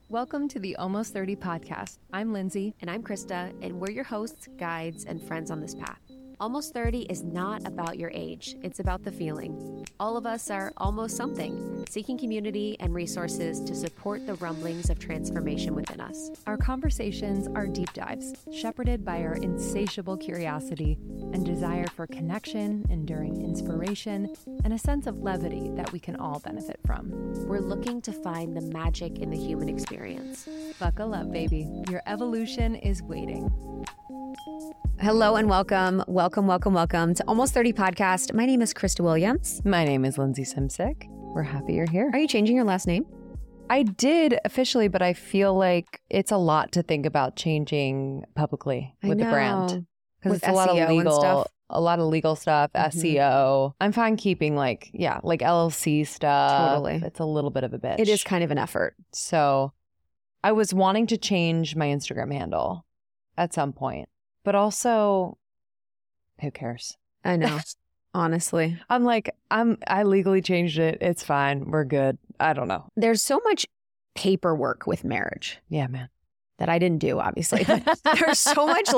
Welcome to the Almost 30 podcast. I'm Lindsay. And I'm Krista, and we're your hosts, guides, and friends on this path. Almost 30 is not about your age, it's about the feeling. All of us are almost something, seeking community and resources to support the rumblings of transformation within us. Our conversations are deep dives, shepherded by our insatiable curiosity and desire for connection, enduring inspiration, and a sense of levity that we can all benefit from. We're looking to find the magic in the human experience. Buckle up, baby. Your evolution is waiting. Hello and welcome to Almost 30 podcast. My name is Krista Williams. My name is Lindsay Simsick. We're happy you're here. Are you changing your last name? I did officially, but I feel like it's a lot to think about changing publicly with the brand. Because it's a lot of legal stuff, SEO. I'm fine keeping like LLC stuff. Totally. It's a little bit of a bitch. It is kind of an effort. So I was wanting to change my Instagram handle at some point, but also who cares? I know. Honestly. I legally changed it. It's fine. We're good. I don't know. There's so much paperwork with marriage. Yeah, man. That I didn't do, obviously. But there's so much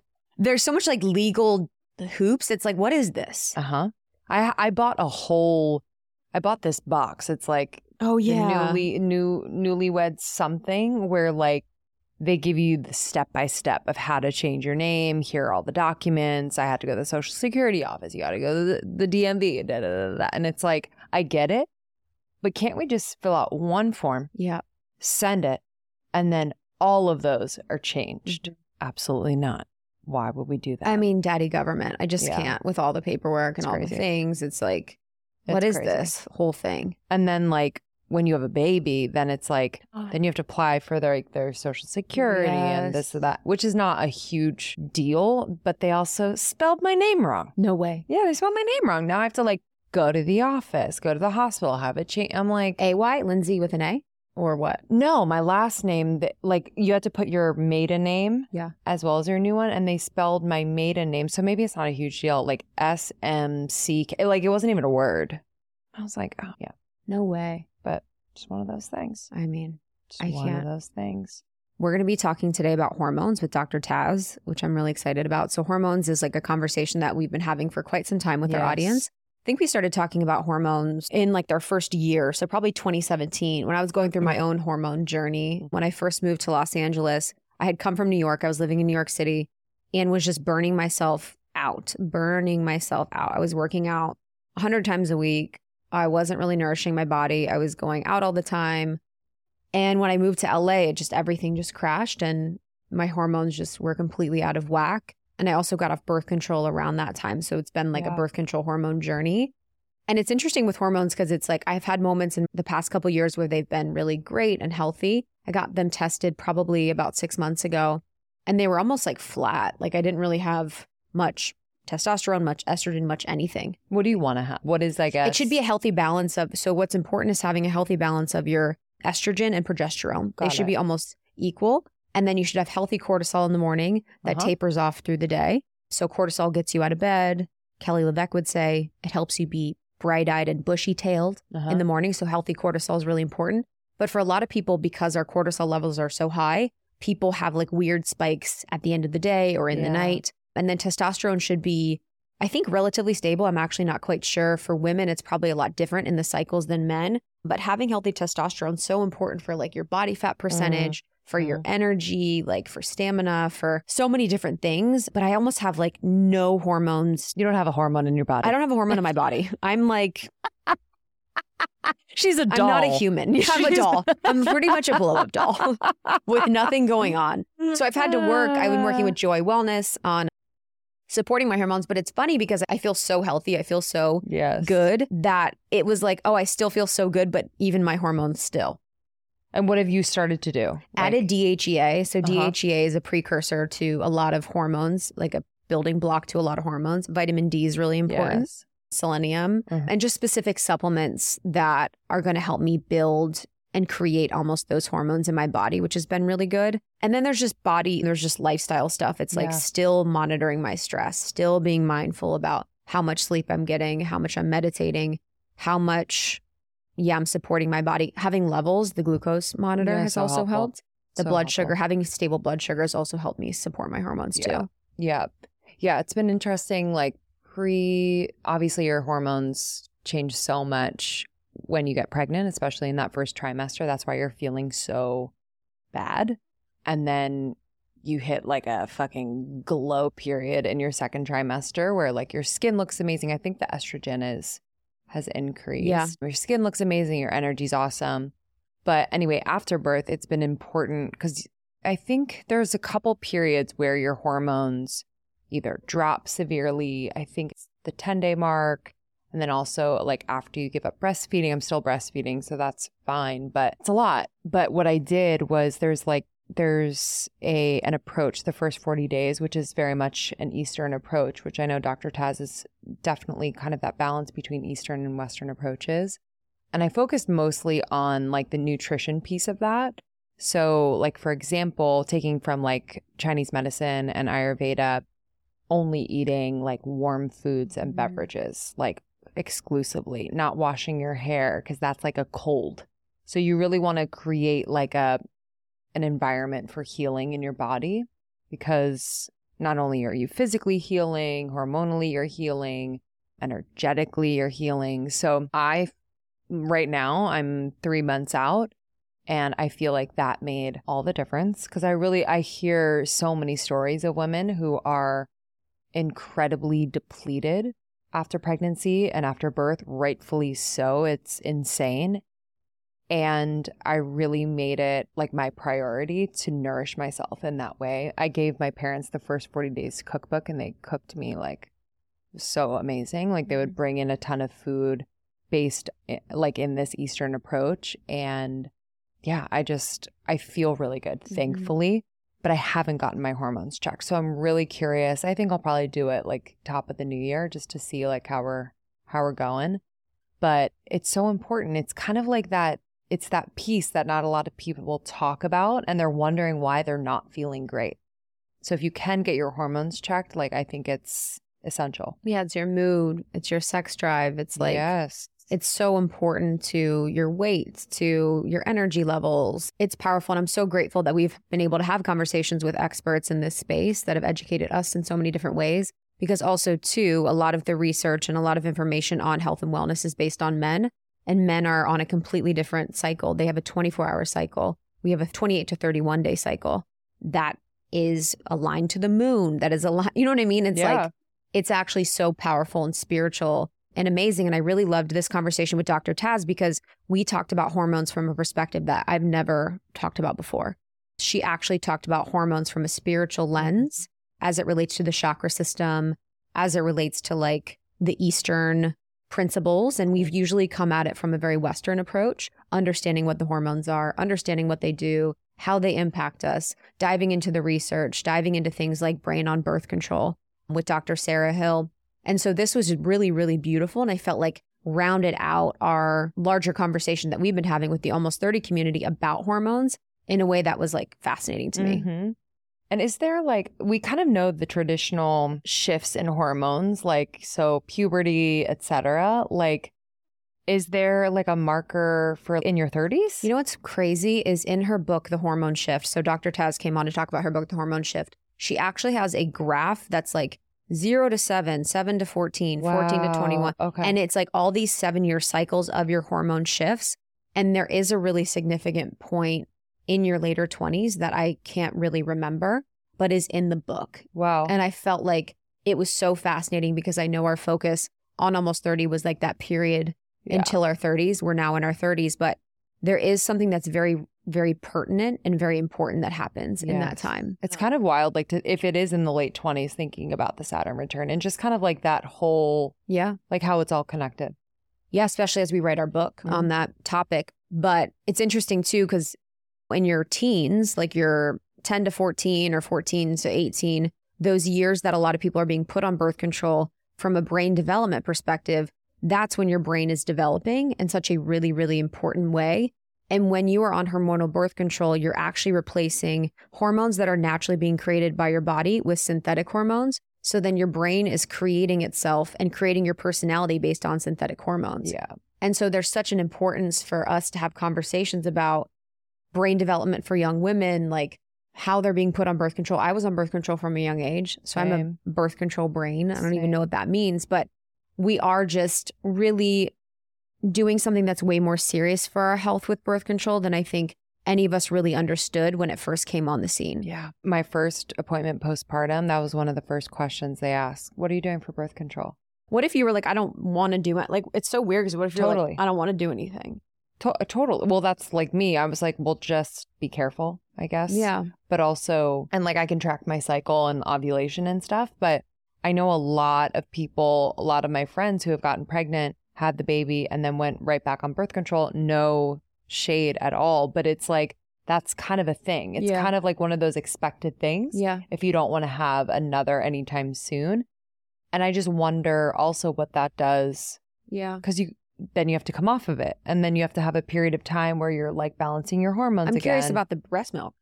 legal hoops. It's like, what is this? I bought this box. It's like, oh yeah, newlywed something where like they give you the step-by-step of how to change your name. Here are all the documents. I had to go to the Social Security office. You got to go to the DMV. Da, da, da, da. And it's like, I get it, but can't we just fill out one form? Yeah. Send it, and then all of those are changed? Mm-hmm. Absolutely not. Why would we do that? I mean, daddy government. I just can't with all the paperwork and all the things. It's like, what is this whole thing? And then like when you have a baby, then it's like, then you have to apply for their Social Security and this or that, which is not a huge deal, but they also spelled my name wrong. No way. Yeah, they spelled my name wrong. Now I have to like go to the office, go to the hospital, have it changed. I'm like, A-Y, Lindsay with an A? Or what? No, my last name, like you had to put your maiden name as well as your new one, and they spelled my maiden name. So maybe it's not a huge deal, like SMCK, like it wasn't even a word. I was like, oh yeah. No way. But just one of those things. I mean, I can't. One of those things. We're going to be talking today about hormones with Dr. Taz, which I'm really excited about. So hormones is like a conversation that we've been having for quite some time with our audience. I think we started talking about hormones in like their first year. So probably 2017 when I was going through my own hormone journey. When I first moved to Los Angeles, I had come from New York. I was living in New York City and was just burning myself out. I was working out 100 times a week. I wasn't really nourishing my body. I was going out all the time. And when I moved to LA, everything just crashed and my hormones just were completely out of whack. And I also got off birth control around that time. So it's been like a birth control hormone journey. And it's interesting with hormones because it's like I've had moments in the past couple of years where they've been really great and healthy. I got them tested probably about 6 months ago and they were almost like flat. Like I didn't really have much testosterone, much estrogen, much anything. What do you want to have? What is, I guess? It should be a healthy balance of, so what's important is having a healthy balance of your estrogen and progesterone. They should be almost equal. And then you should have healthy cortisol in the morning that tapers off through the day. So cortisol gets you out of bed. Kelly LeVeque would say it helps you be bright-eyed and bushy-tailed in the morning. So healthy cortisol is really important. But for a lot of people, because our cortisol levels are so high, people have like weird spikes at the end of the day or in the night. And then testosterone should be, I think, relatively stable. I'm actually not quite sure. For women, it's probably a lot different in the cycles than men. But having healthy testosterone is so important for like your body fat percentage, for your energy, like for stamina, for so many different things. But I almost have like no hormones. You don't have a hormone in your body. I don't have a hormone in my body. I'm like... She's a doll. I'm not a human. I'm a doll. I'm pretty much a blow-up doll with nothing going on. So I've had to work. I've been working with Joy Wellness on supporting my hormones. But it's funny because I feel so healthy. I feel so good that it was like, oh, I still feel so good, but even my hormones still. And what have you started to do? Added DHEA. So DHEA is a precursor to a lot of hormones, like a building block to a lot of hormones. Vitamin D is really important. Selenium, and just specific supplements that are going to help me build and create almost those hormones in my body, which has been really good. And then there's just lifestyle stuff. It's like still monitoring my stress, still being mindful about how much sleep I'm getting, how much I'm meditating, how much, yeah, I'm supporting my body. Having levels, the glucose monitor has so also helpful. helped. The So blood helpful. sugar, having stable blood sugar has also helped me support my hormones too. Yeah. It's been interesting. Like obviously your hormones change so much when you get pregnant, especially in that first trimester. That's why you're feeling so bad. And then you hit like a fucking glow period in your second trimester where like your skin looks amazing. I think the estrogen has increased. Yeah. Your skin looks amazing. Your energy's awesome. But anyway, after birth, it's been important because I think there's a couple periods where your hormones either drop severely. I think it's the 10-day mark. And then also like after you give up breastfeeding, I'm still breastfeeding, so that's fine, but it's a lot. But what I did was there's an approach the first 40 days, which is very much an Eastern approach, which I know Dr. Taz is definitely kind of that balance between Eastern and Western approaches. And I focused mostly on like the nutrition piece of that. So like, for example, taking from like Chinese medicine and Ayurveda, only eating like warm foods and beverages, like exclusively, not washing your hair because that's like a cold. So you really want to create like an environment for healing in your body, because not only are you physically healing, hormonally you're healing, energetically you're healing. So right now I'm 3 months out and I feel like that made all the difference, because I hear so many stories of women who are incredibly depleted after pregnancy and after birth, rightfully so. It's insane. And I really made it like my priority to nourish myself in that way. I gave my parents the first 40 days cookbook and they cooked me like so amazing. Like they would bring in a ton of food based like in this Eastern approach. And yeah, I feel really good, thankfully, but I haven't gotten my hormones checked. So I'm really curious. I think I'll probably do it like top of the new year just to see like how we're going. But it's so important. It's kind of like that. It's that piece that not a lot of people will talk about, and they're wondering why they're not feeling great. So if you can get your hormones checked, like I think it's essential. Yeah, it's your mood, it's your sex drive. It's like, yes, it's so important to your weight, to your energy levels. It's powerful. And I'm so grateful that we've been able to have conversations with experts in this space that have educated us in so many different ways. Because also, too, a lot of the research and a lot of information on health and wellness is based on men. And men are on a completely different cycle. They have a 24-hour cycle. We have a 28 to 31 day cycle that is aligned to the moon. That is aligned. You know what I mean? It's like, it's actually so powerful and spiritual and amazing. And I really loved this conversation with Dr. Taz because we talked about hormones from a perspective that I've never talked about before. She actually talked about hormones from a spiritual lens as it relates to the chakra system, as it relates to like the Eastern principles. And we've usually come at it from a very Western approach, understanding what the hormones are, understanding what they do, how they impact us, diving into the research, diving into things like brain on birth control with Dr. Sarah Hill. And so this was really, really beautiful. And I felt like rounded out our larger conversation that we've been having with the Almost 30 community about hormones in a way that was like fascinating to me. And is there like, we kind of know the traditional shifts in hormones, like so puberty, etc. Like, is there like a marker for in your 30s? You know what's crazy is in her book, The Hormone Shift. So Dr. Taz came on to talk about her book, The Hormone Shift. She actually has a graph that's like 0 to 7, 7 to 14, 14 to 21. Okay. And it's like all these 7-year cycles of your hormone shifts. And there is a really significant point in your later 20s that I can't really remember, but is in the book. Wow. And I felt like it was so fascinating because I know our focus on Almost 30 was like that period until our 30s. We're now in our 30s, but there is something that's very, very pertinent and very important that happens in that time. It's kind of wild, like if it is in the late 20s, thinking about the Saturn return and just kind of like that whole, like how it's all connected. Yeah, especially as we write our book on that topic. But it's interesting too, because in your teens, like your 10 to 14 or 14 to 18, those years that a lot of people are being put on birth control from a brain development perspective, that's when your brain is developing in such a really, really important way. And when you are on hormonal birth control, you're actually replacing hormones that are naturally being created by your body with synthetic hormones. So then your brain is creating itself and creating your personality based on synthetic hormones. Yeah. And so there's such an importance for us to have conversations about brain development for young women, like how they're being put on birth control. I was on birth control from a young age. So I'm a birth control brain. I don't even know what that means, but we are just really doing something that's way more serious for our health with birth control than I think any of us really understood when it first came on the scene. Yeah. My first appointment postpartum, that was one of the first questions they asked. What are you doing for birth control? What if you were like, I don't want to do it? Like, it's so weird because what if you're like, I don't want to do anything? Totally. Well, that's like me. I was like, well, just be careful, I guess. Yeah. But also, and like I can track my cycle and ovulation and stuff. But I know a lot of people, a lot of my friends who have gotten pregnant, had the baby, and then went right back on birth control. No shade at all. But it's like, that's kind of a thing. It's kind of like one of those expected things. Yeah. If you don't want to have another anytime soon. And I just wonder also what that does. Yeah. Because then you have to come off of it. And then you have to have a period of time where you're like balancing your hormones again. I'm curious about the breast milk.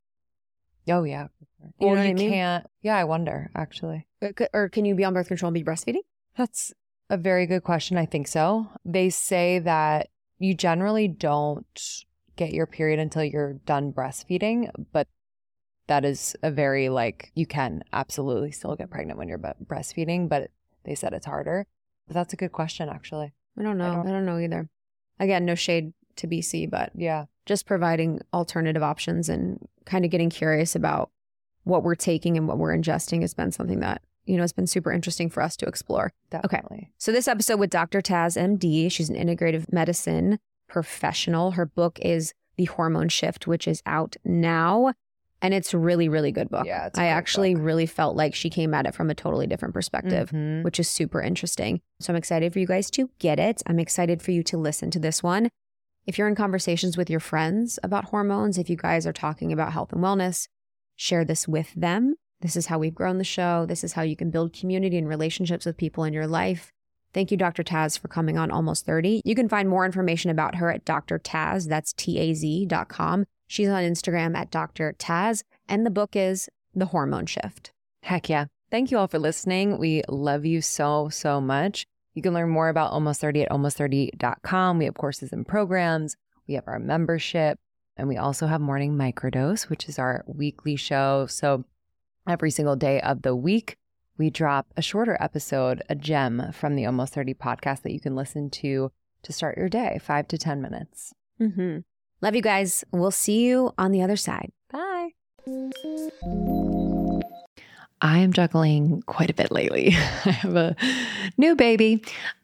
Oh, yeah. You know what I mean? Can't. Yeah, I wonder, actually. Or can you be on birth control and be breastfeeding? That's a very good question. I think so. They say that you generally don't get your period until you're done breastfeeding, but that is a very like, you can absolutely still get pregnant when you're breastfeeding, but they said it's harder. But that's a good question, actually. I don't know. I don't know either. Again, no shade to BC, but yeah, just providing alternative options and kind of getting curious about what we're taking and what we're ingesting has been something that, it's been super interesting for us to explore. Definitely. Okay. So this episode with Dr. Taz, MD, she's an integrative medicine professional. Her book is The Hormone Shift, which is out now. And it's a really, really good book. Yeah, I actually really felt like she came at it from a totally different perspective, which is super interesting. So I'm excited for you guys to get it. I'm excited for you to listen to this one. If you're in conversations with your friends about hormones, if you guys are talking about health and wellness, share this with them. This is how we've grown the show. This is how you can build community and relationships with people in your life. Thank you, Dr. Taz, for coming on Almost 30. You can find more information about her at Dr. Taz, that's TAZ.com. She's on Instagram at Dr. Taz, and the book is The Hormone Shift. Heck yeah. Thank you all for listening. We love you so, so much. You can learn more about Almost 30 at almost30.com. We have courses and programs. We have our membership, and we also have Morning Microdose, which is our weekly show. So every single day of the week, we drop a shorter episode, a gem from the Almost 30 podcast that you can listen to start your day, 5 to 10 minutes. Love you guys. We'll see you on the other side. Bye. I am juggling quite a bit lately. I have a new baby,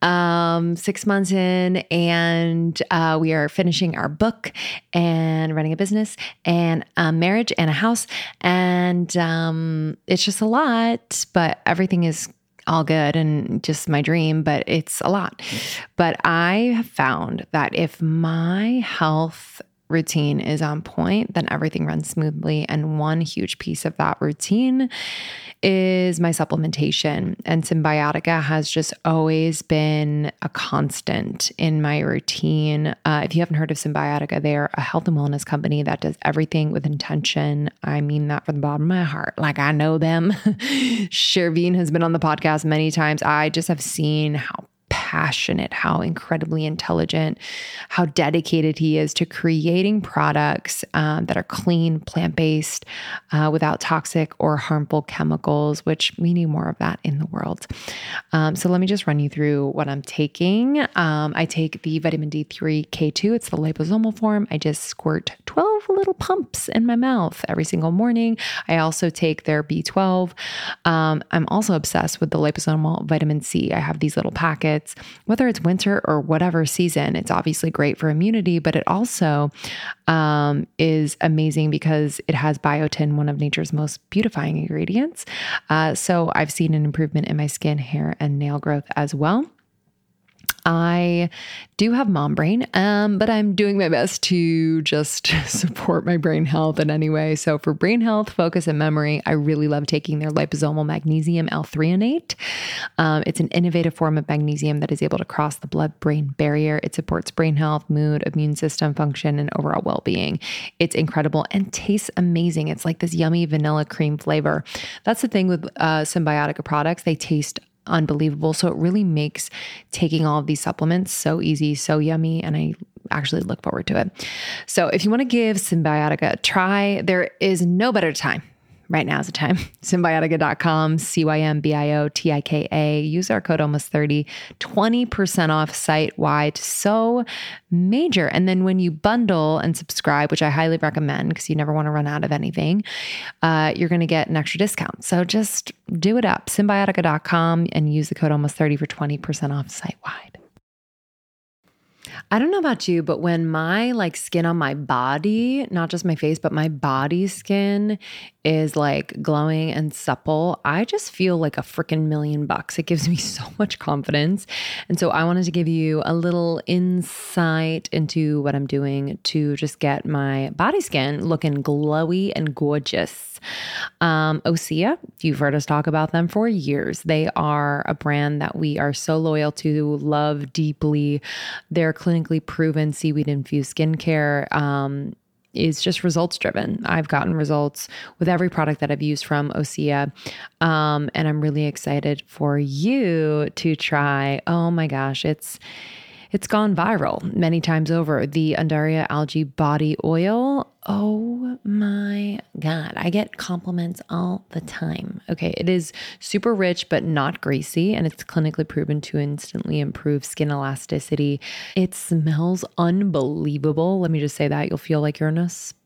6 months in, and we are finishing our book and running a business and a marriage and a house. And it's just a lot, but everything is all good and just my dream, but it's a lot. But I have found that if my health routine is on point, then everything runs smoothly. And one huge piece of that routine is my supplementation. And Symbiotica has just always been a constant in my routine. If you haven't heard of Symbiotica, they're a health and wellness company that does everything with intention. I mean that from the bottom of my heart. Like, I know them. Sherveen has been on the podcast many times. I just have seen how passionate, how incredibly intelligent, how dedicated he is to creating products that are clean, plant-based, without toxic or harmful chemicals, which we need more of that in the world. So let me just run you through what I'm taking. I take the vitamin D3 K2. It's the liposomal form. I just squirt 12 little pumps in my mouth every single morning. I also take their B12. I'm also obsessed with the liposomal vitamin C. I have these little packets. Whether it's winter or whatever season, it's obviously great for immunity, but it also is amazing because it has biotin, one of nature's most beautifying ingredients. So I've seen an improvement in my skin, hair, and nail growth as well. I do have mom brain, but I'm doing my best to just support my brain health in any way. So for brain health, focus, and memory, I really love taking their liposomal magnesium L-threonate. It's an innovative form of magnesium that is able to cross the blood-brain barrier. It supports brain health, mood, immune system function, and overall well-being. It's incredible and tastes amazing. It's like this yummy vanilla cream flavor. That's the thing with Symbiotica products. They taste unbelievable. So it really makes taking all of these supplements so easy, so yummy, and I actually look forward to it. So if you want to give Cymbiotika a try, there is no better time. Right now is the time. Cymbiotika.com, CYMBIOTIKA. Use our code almost30, 20% off site-wide. So major. And then when you bundle and subscribe, which I highly recommend because you never want to run out of anything, you're going to get an extra discount. So just do it up. Cymbiotika.com and use the code almost30 for 20% off site-wide. I don't know about you, but when my like skin on my body, not just my face, but my body skin is like glowing and supple, I just feel like a freaking $1,000,000. It gives me so much confidence. And so I wanted to give you a little insight into what I'm doing to just get my body skin looking glowy and gorgeous. Osea, you've heard us talk about them for years. They are a brand that we are so loyal to, love deeply. They're clinically proven seaweed infused skincare. Is just results driven. I've gotten results with every product that I've used from Osea. And I'm really excited for you to try. Oh my gosh, it's gone viral many times over. The Undaria Algae Body Oil. Oh my God. I get compliments all the time. Okay. It is super rich, but not greasy. And it's clinically proven to instantly improve skin elasticity. It smells unbelievable. Let me just say that. You'll feel like you're in a spa.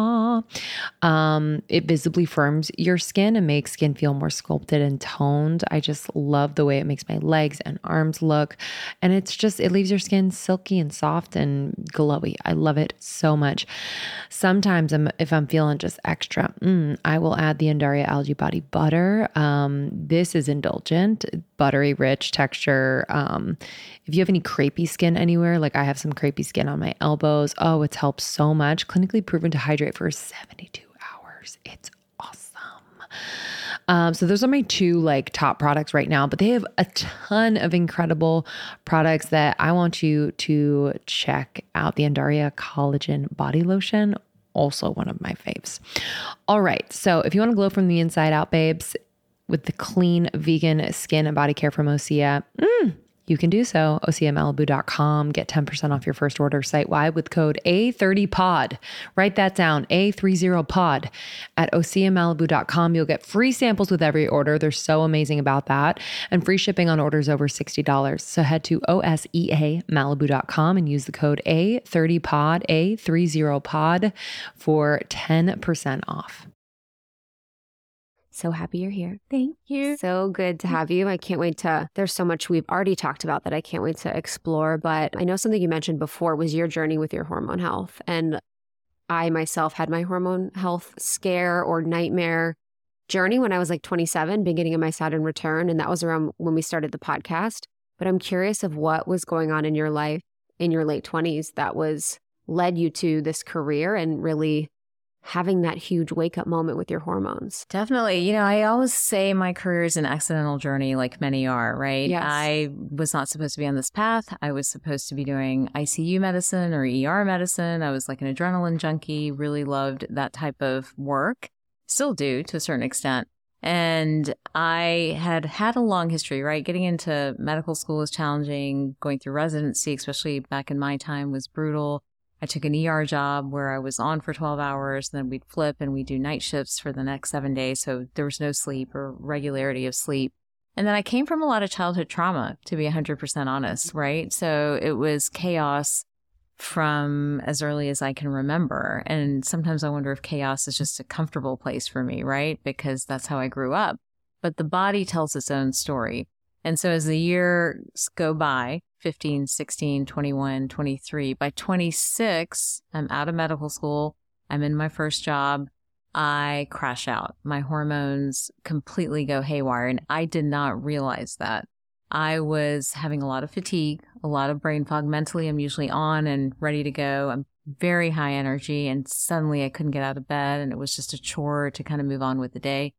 It visibly firms your skin and makes skin feel more sculpted and toned. I just love the way it makes my legs and arms look. And it leaves your skin silky and soft and glowy. I love it so much. Sometimes if I'm feeling just extra, I will add the Undaria Algae Body Butter. This is indulgent, buttery, rich texture. If you have any crepey skin anywhere, like I have some crepey skin on my elbows, it's helped so much. Clinically proven to hydrate for 72 hours. It's awesome. So those are my two like top products right now, but they have a ton of incredible products that I want you to check out. The Undaria Collagen Body Lotion, also one of my faves. All right. So if you want to glow from the inside out, babes, with the clean vegan skin and body care from Osea, you can do so. OseaMalibu.com. Get 10% off your first order site-wide with code A30POD. Write that down, A30POD. At OseaMalibu.com, you'll get free samples with every order. They're so amazing about that. And free shipping on orders over $60. So head to OSEAMalibu.com and use the code A30POD, A30POD for 10% off. So happy you're here. Thank you. So good to have you. I can't wait there's so much we've already talked about that I can't wait to explore. But I know something you mentioned before was your journey with your hormone health. And I myself had my hormone health scare or nightmare journey when I was like 27, beginning of my Saturn return. And that was around when we started the podcast. But I'm curious of what was going on in your life in your late 20s that led you to this career and really having that huge wake-up moment with your hormones. Definitely. I always say my career is an accidental journey, like many are, right? Yes. I was not supposed to be on this path. I was supposed to be doing ICU medicine or ER medicine. I was like an adrenaline junkie, really loved that type of work, still do to a certain extent. And I had a long history, right? Getting into medical school was challenging. Going through residency, especially back in my time, was brutal. I took an ER job where I was on for 12 hours, then we'd flip and we'd do night shifts for the next 7 days. So there was no sleep or regularity of sleep. And then I came from a lot of childhood trauma, to be 100% honest, right? So it was chaos from as early as I can remember. And sometimes I wonder if chaos is just a comfortable place for me, right? Because that's how I grew up. But the body tells its own story. And so as the years go by, 15, 16, 21, 23, by 26, I'm out of medical school. I'm in my first job. I crash out. My hormones completely go haywire. And I did not realize that. I was having a lot of fatigue, a lot of brain fog. Mentally, I'm usually on and ready to go. I'm very high energy. And suddenly I couldn't get out of bed. And it was just a chore to kind of move on with the day.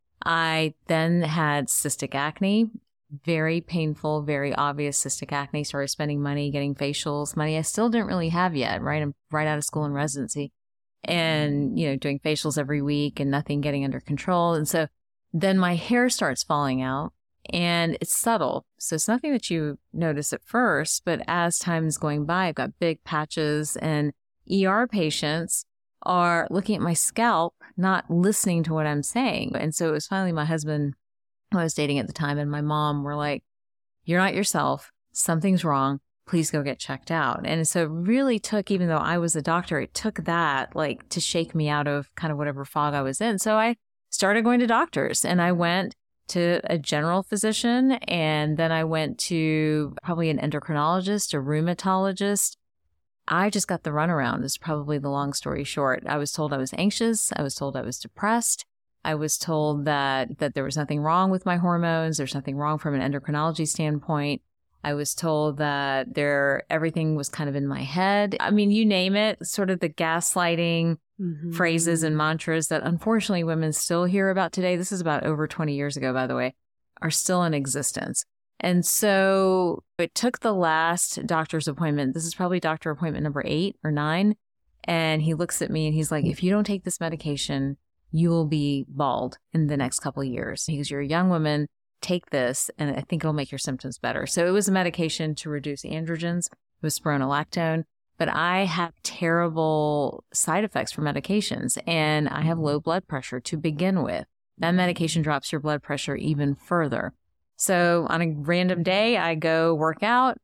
I then had cystic acne. Very painful, very obvious cystic acne. Started spending money, getting facials, money I still didn't really have yet, right? I'm right out of school and residency and, doing facials every week and nothing getting under control. And so then my hair starts falling out And it's subtle. So it's nothing that you notice at first, but as time is going by, I've got big patches, and ER patients are looking at my scalp, not listening to what I'm saying. And so it was finally my husband, who I was dating at the time, and my mom were like, "You're not yourself. Something's wrong. Please go get checked out." And so it really took, even though I was a doctor, it took that like to shake me out of kind of whatever fog I was in. So I started going to doctors, and I went to a general physician, and then I went to probably an endocrinologist, a rheumatologist. I just got the runaround is probably the long story short. I was told I was anxious. I was told I was depressed. I was told that there was nothing wrong with my hormones. There's nothing wrong from an endocrinology standpoint. I was told that everything was kind of in my head. I mean, you name it, sort of the gaslighting phrases and mantras that unfortunately women still hear about today. This is about over 20 years ago, by the way, are still in existence. And so it took the last doctor's appointment. This is probably doctor appointment number 8 or 9. And he looks at me and he's like, "If you don't take this medication, you will be bald in the next couple of years." He goes, "You're a young woman. Take this, and I think it'll make your symptoms better." So it was a medication to reduce androgens. It was spironolactone. But I have terrible side effects for medications, and I have low blood pressure to begin with. That medication drops your blood pressure even further. So on a random day, I go work out.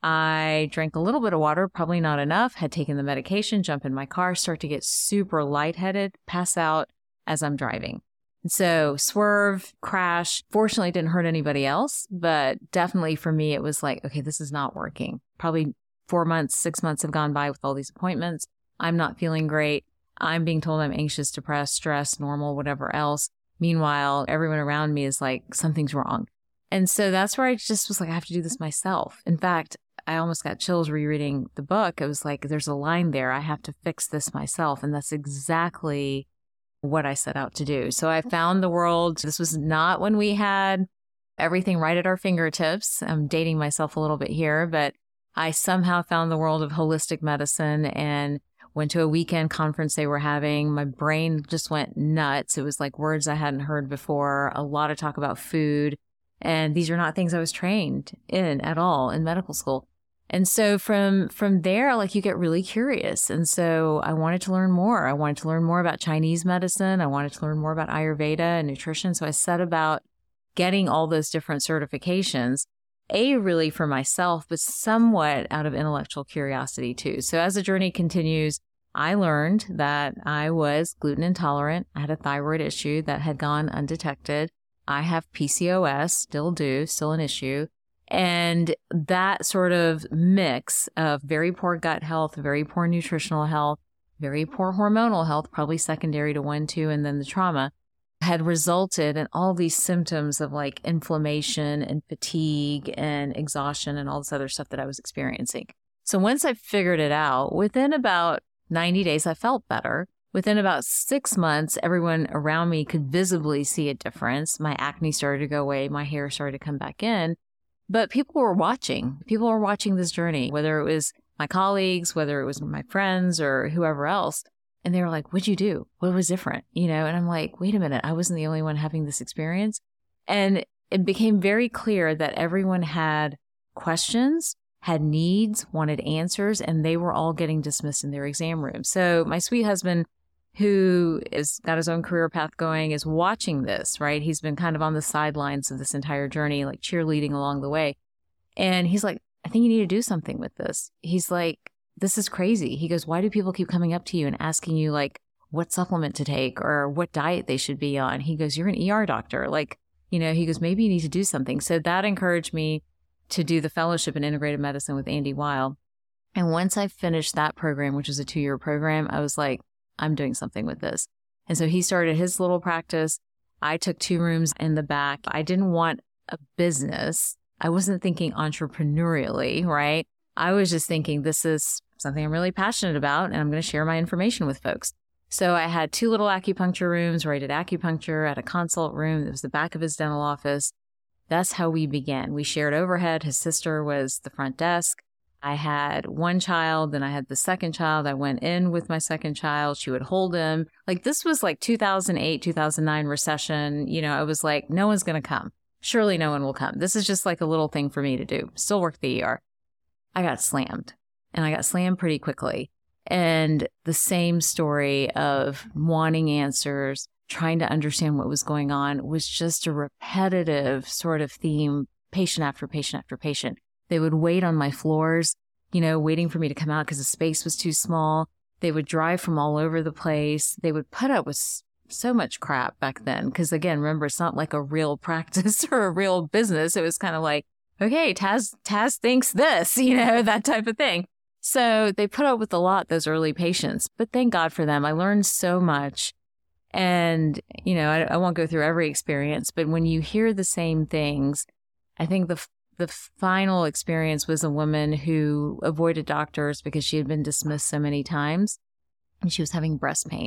I drank a little bit of water, probably not enough, had taken the medication, jump in my car, start to get super lightheaded, pass out as I'm driving. So swerve, crash, fortunately didn't hurt anybody else, but definitely for me, it was like, okay, this is not working. Probably 4 months, 6 months have gone by with all these appointments. I'm not feeling great. I'm being told I'm anxious, depressed, stressed, normal, whatever else. Meanwhile, everyone around me is like, something's wrong. And so that's where I just was like, I have to do this myself. In fact, I almost got chills rereading the book. It was like, there's a line there. I have to fix this myself. And that's exactly what I set out to do. So I found the world. This was not when we had everything right at our fingertips. I'm dating myself a little bit here, but I somehow found the world of holistic medicine and went to a weekend conference they were having. My brain just went nuts. It was like words I hadn't heard before, a lot of talk about food. And these are not things I was trained in at all in medical school. And so from there, like you get really curious. And so I wanted to learn more. I wanted to learn more about Chinese medicine. I wanted to learn more about Ayurveda and nutrition. So I set about getting all those different certifications. Really for myself, but somewhat out of intellectual curiosity too. So as the journey continues, I learned that I was gluten intolerant. I had a thyroid issue that had gone undetected. I have PCOS, still an issue. And that sort of mix of very poor gut health, very poor nutritional health, very poor hormonal health, probably secondary to 1, 2, and then the trauma, had resulted in all these symptoms of like inflammation and fatigue and exhaustion and all this other stuff that I was experiencing. So once I figured it out, within about 90 days, I felt better. Within about 6 months, everyone around me could visibly see a difference. My acne started to go away. My hair started to come back in. But people were watching. People were watching this journey, whether it was my colleagues, whether it was my friends or whoever else. And they were like, "What'd you do? What was different?" And I'm like, wait a minute, I wasn't the only one having this experience. And it became very clear that everyone had questions, had needs, wanted answers, and they were all getting dismissed in their exam room. So my sweet husband, who has got his own career path going, is watching this, right? He's been kind of on the sidelines of this entire journey, like cheerleading along the way. And he's like, "I think you need to do something with this." He's like, "This is crazy." He goes, "Why do people keep coming up to you and asking you like what supplement to take or what diet they should be on?" He goes, "You're an ER doctor. He goes, maybe you need to do something." So that encouraged me to do the fellowship in integrative medicine with Andy Weil. And once I finished that program, which was a 2-year program, I was like, I'm doing something with this. And so he started his little practice. I took 2 rooms in the back. I didn't want a business. I wasn't thinking entrepreneurially, right? I was just thinking this is something I'm really passionate about and I'm going to share my information with folks. So I had 2 little acupuncture rooms where I did acupuncture, at a consult room that was the back of his dental office. That's how we began. We shared overhead. His sister was the front desk. I had 1 child, then I had the second child. I went in with my second child. She would hold him. Like this was like 2008, 2009 recession. I was like, no one's going to come. Surely no one will come. This is just like a little thing for me to do. Still work the ER. I got slammed, and I got slammed pretty quickly. And the same story of wanting answers, trying to understand what was going on was just a repetitive sort of theme, patient after patient after patient. They would wait on my floors, waiting for me to come out because the space was too small. They would drive from all over the place. They would put up with so much crap back then. Because again, remember, it's not like a real practice or a real business. It was kind of like, okay, Taz thinks this, that type of thing. So they put up with a lot, those early patients, but thank God for them. I learned so much. And, I won't go through every experience, but when you hear the same things, I think the final experience was a woman who avoided doctors because she had been dismissed so many times, and she was having breast pain.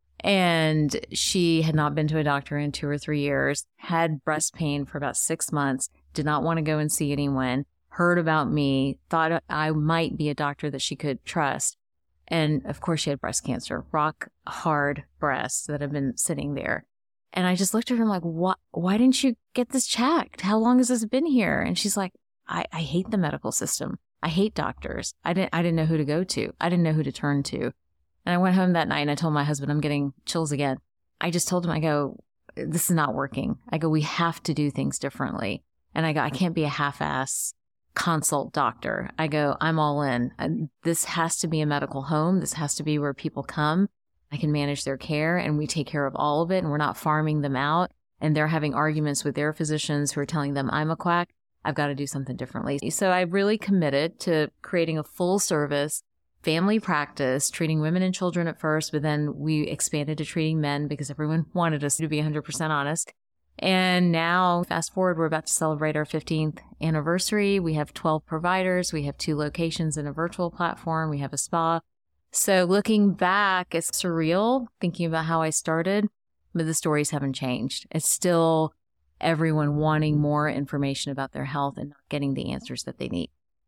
And she had not been to a doctor in 2 or 3 years, had breast pain for about 6 months, did not want to go and see anyone, heard about me, thought I might be a doctor that she could trust. And of course, she had breast cancer, rock hard breasts that have been sitting there. And I just looked at her and I'm like, why didn't you get this checked? How long has this been here? And she's like, I hate the medical system. I hate doctors. I didn't know who to go to. I didn't know who to turn to. And I went home that night and I told my husband, I'm getting chills again. I just told him, I go, this is not working. I go, we have to do things differently. And I go, I can't be a half-ass consult doctor. I go, I'm all in. This has to be a medical home. This has to be where people come. I can manage their care and we take care of all of it. And we're not farming them out. And they're having arguments with their physicians who are telling them I'm a quack. I've got to do something differently. So I really committed to creating a full service family practice, treating women and children at first, but then we expanded to treating men because everyone wanted us to be 100% honest. And now, fast forward, we're about to celebrate our 15th anniversary. We have 12 providers. We have 2 locations and a virtual platform. We have a spa. So looking back, it's surreal thinking about how I started, but the stories haven't changed. It's still everyone wanting more information about their health and not getting the answers that they need.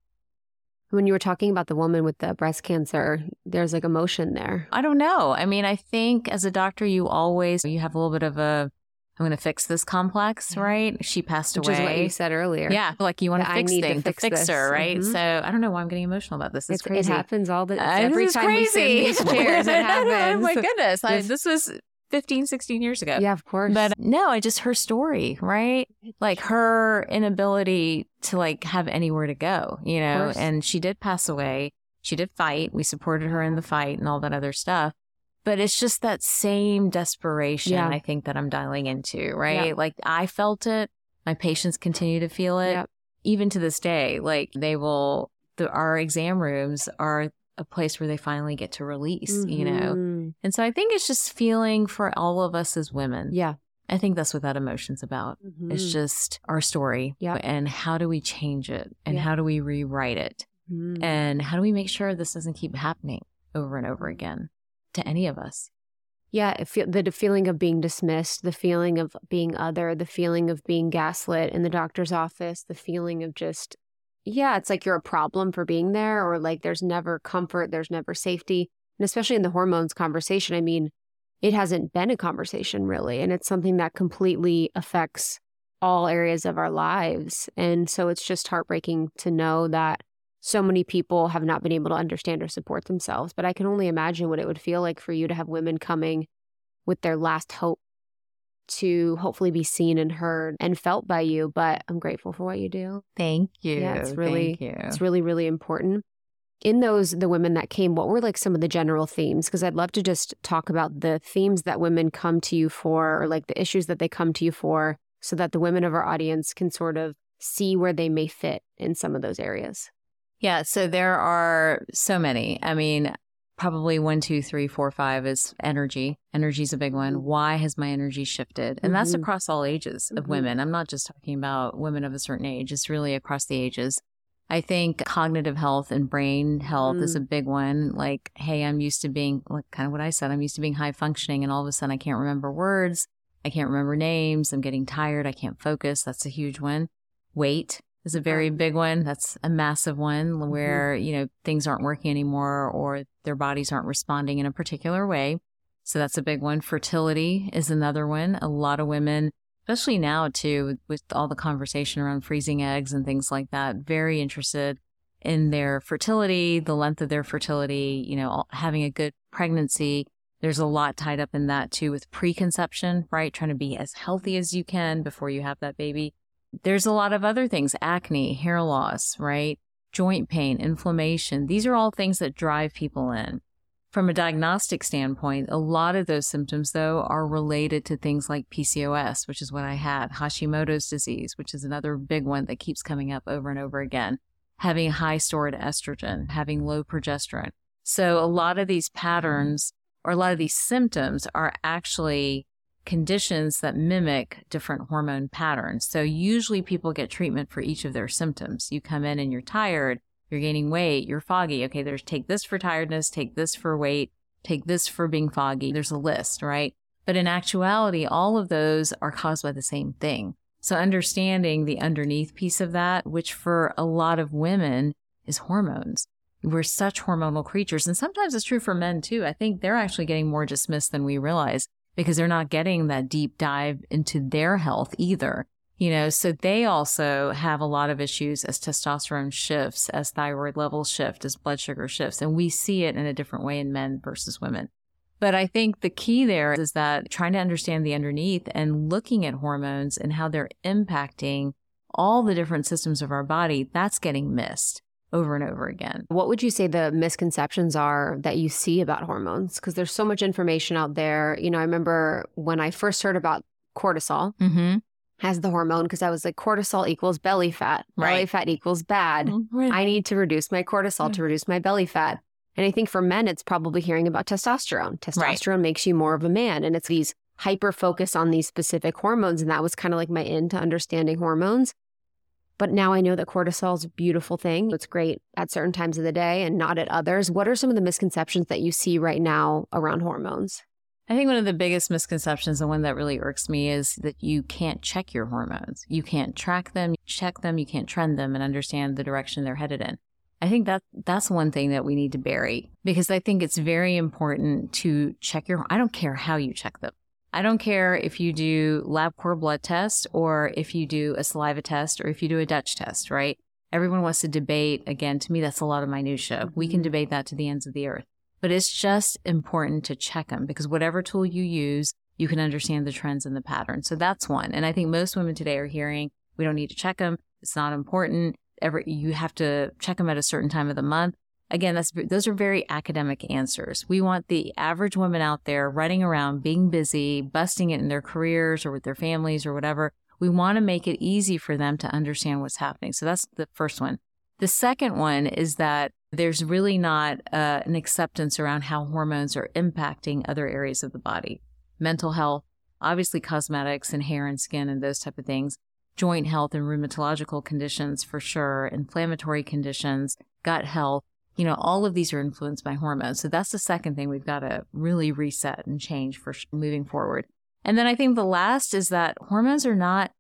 When you were talking about the woman with the breast cancer, there's like emotion there. I don't know. I mean, I think as a doctor, you have a little bit of I'm going to fix this complex, right? She passed away. Which is what you said earlier. Yeah. Like you want to fix things, the fixer, right? Mm-hmm. So I don't know why I'm getting emotional about this. It's crazy. It happens every time we sit in these chairs. It happens. Oh my goodness. This was 15, 16 years ago. Yeah, of course. But no, just her story, right? Like her inability to have anywhere to go, and she did pass away. She did fight. We supported her in the fight and all that other stuff. But it's just that same desperation, I think, that I'm dialing into, right? Yeah. Like I felt it. My patients continue to feel it. Yep. Even to this day, our exam rooms are a place where they finally get to release, And so I think it's just feeling for all of us as women. Yeah. I think that's what that emotion's about. Mm-hmm. It's just our story. Yeah. And how do we change it? And how do we rewrite it? Mm-hmm. And how do we make sure this doesn't keep happening over and over again to any of us? Yeah. The feeling of being dismissed, the feeling of being other, the feeling of being gaslit in the doctor's office, the feeling of just, it's like you're a problem for being there, or like there's never comfort, there's never safety. And especially in the hormones conversation, I mean, it hasn't been a conversation really. And it's something that completely affects all areas of our lives. And so it's just heartbreaking to know that so many people have not been able to understand or support themselves. But I can only imagine what it would feel like for you to have women coming with their last hope to hopefully be seen and heard and felt by you. But I'm grateful for what you do. Thank you. Yeah, it's really, really important. In the women that came, what were like some of the general themes? Because I'd love to just talk about the themes that women come to you for, or like the issues that they come to you for, so that the women of our audience can sort of see where they may fit in some of those areas. Yeah, so there are so many. I mean, probably 1, 2, 3, 4, 5 is energy. Energy's a big one. Why has my energy shifted? And that's across all ages of women. I'm not just talking about women of a certain age. It's really across the ages. I think cognitive health and brain health is a big one. Like, hey, I'm used to being, like kind of what I said, I'm used to being high functioning, and all of a sudden I can't remember words. I can't remember names. I'm getting tired. I can't focus. That's a huge one. Weight is a very big one. That's a massive one where, things aren't working anymore, or their bodies aren't responding in a particular way. So that's a big one. Fertility is another one. A lot of women especially now too, with all the conversation around freezing eggs and things like that, very interested in their fertility, the length of their fertility, having a good pregnancy. There's a lot tied up in that too with preconception, right? Trying to be as healthy as you can before you have that baby. There's a lot of other things, acne, hair loss, right? Joint pain, inflammation. These are all things that drive people in. From a diagnostic standpoint, a lot of those symptoms, though, are related to things like PCOS, which is what I had, Hashimoto's disease, which is another big one that keeps coming up over and over again, having high stored estrogen, having low progesterone. So a lot of these patterns or a lot of these symptoms are actually conditions that mimic different hormone patterns. So usually people get treatment for each of their symptoms. You come in and you're tired, you're gaining weight, you're foggy. Okay, take this for tiredness, take this for weight, take this for being foggy. There's a list, right? But in actuality, all of those are caused by the same thing. So understanding the underneath piece of that, which for a lot of women is hormones. We're such hormonal creatures. And sometimes it's true for men too. I think they're actually getting more dismissed than we realize because they're not getting that deep dive into their health either. So they also have a lot of issues as testosterone shifts, as thyroid levels shift, as blood sugar shifts. And we see it in a different way in men versus women. But I think the key there is that trying to understand the underneath and looking at hormones and how they're impacting all the different systems of our body, that's getting missed over and over again. What would you say the misconceptions are that you see about hormones? Because there's so much information out there. I remember when I first heard about cortisol as the hormone, because I was like, cortisol equals belly fat. Right. Belly fat equals bad. Right. I need to reduce my cortisol to reduce my belly fat. And I think for men, it's probably hearing about testosterone. Testosterone makes you more of a man. And it's these hyper focus on these specific hormones. And that was kind of like my in to understanding hormones. But now I know that cortisol is a beautiful thing. It's great at certain times of the day and not at others. What are some of the misconceptions that you see right now around hormones? I think one of the biggest misconceptions, and one that really irks me, is that you can't check your hormones. You can't track them, check them, you can't trend them and understand the direction they're headed in. I think that's one thing that we need to bury, because I think it's very important to check I don't care how you check them. I don't care if you do LabCorp blood test or if you do a saliva test or if you do a Dutch test, right? Everyone wants to debate. Again, to me, that's a lot of minutia. We can debate that to the ends of the earth. But it's just important to check them, because whatever tool you use, you can understand the trends and the patterns. So that's one. And I think most women today are hearing, we don't need to check them. It's not important. You have to check them at a certain time of the month. Again, those are very academic answers. We want the average woman out there running around, being busy, busting it in their careers or with their families or whatever. We want to make it easy for them to understand what's happening. So that's the first one. The second one is that there's really not an acceptance around how hormones are impacting other areas of the body. Mental health, obviously cosmetics and hair and skin and those type of things. Joint health and rheumatological conditions for sure, inflammatory conditions, gut health. All of these are influenced by hormones. So that's the second thing we've got to really reset and change for moving forward. And then I think the last is that hormones are not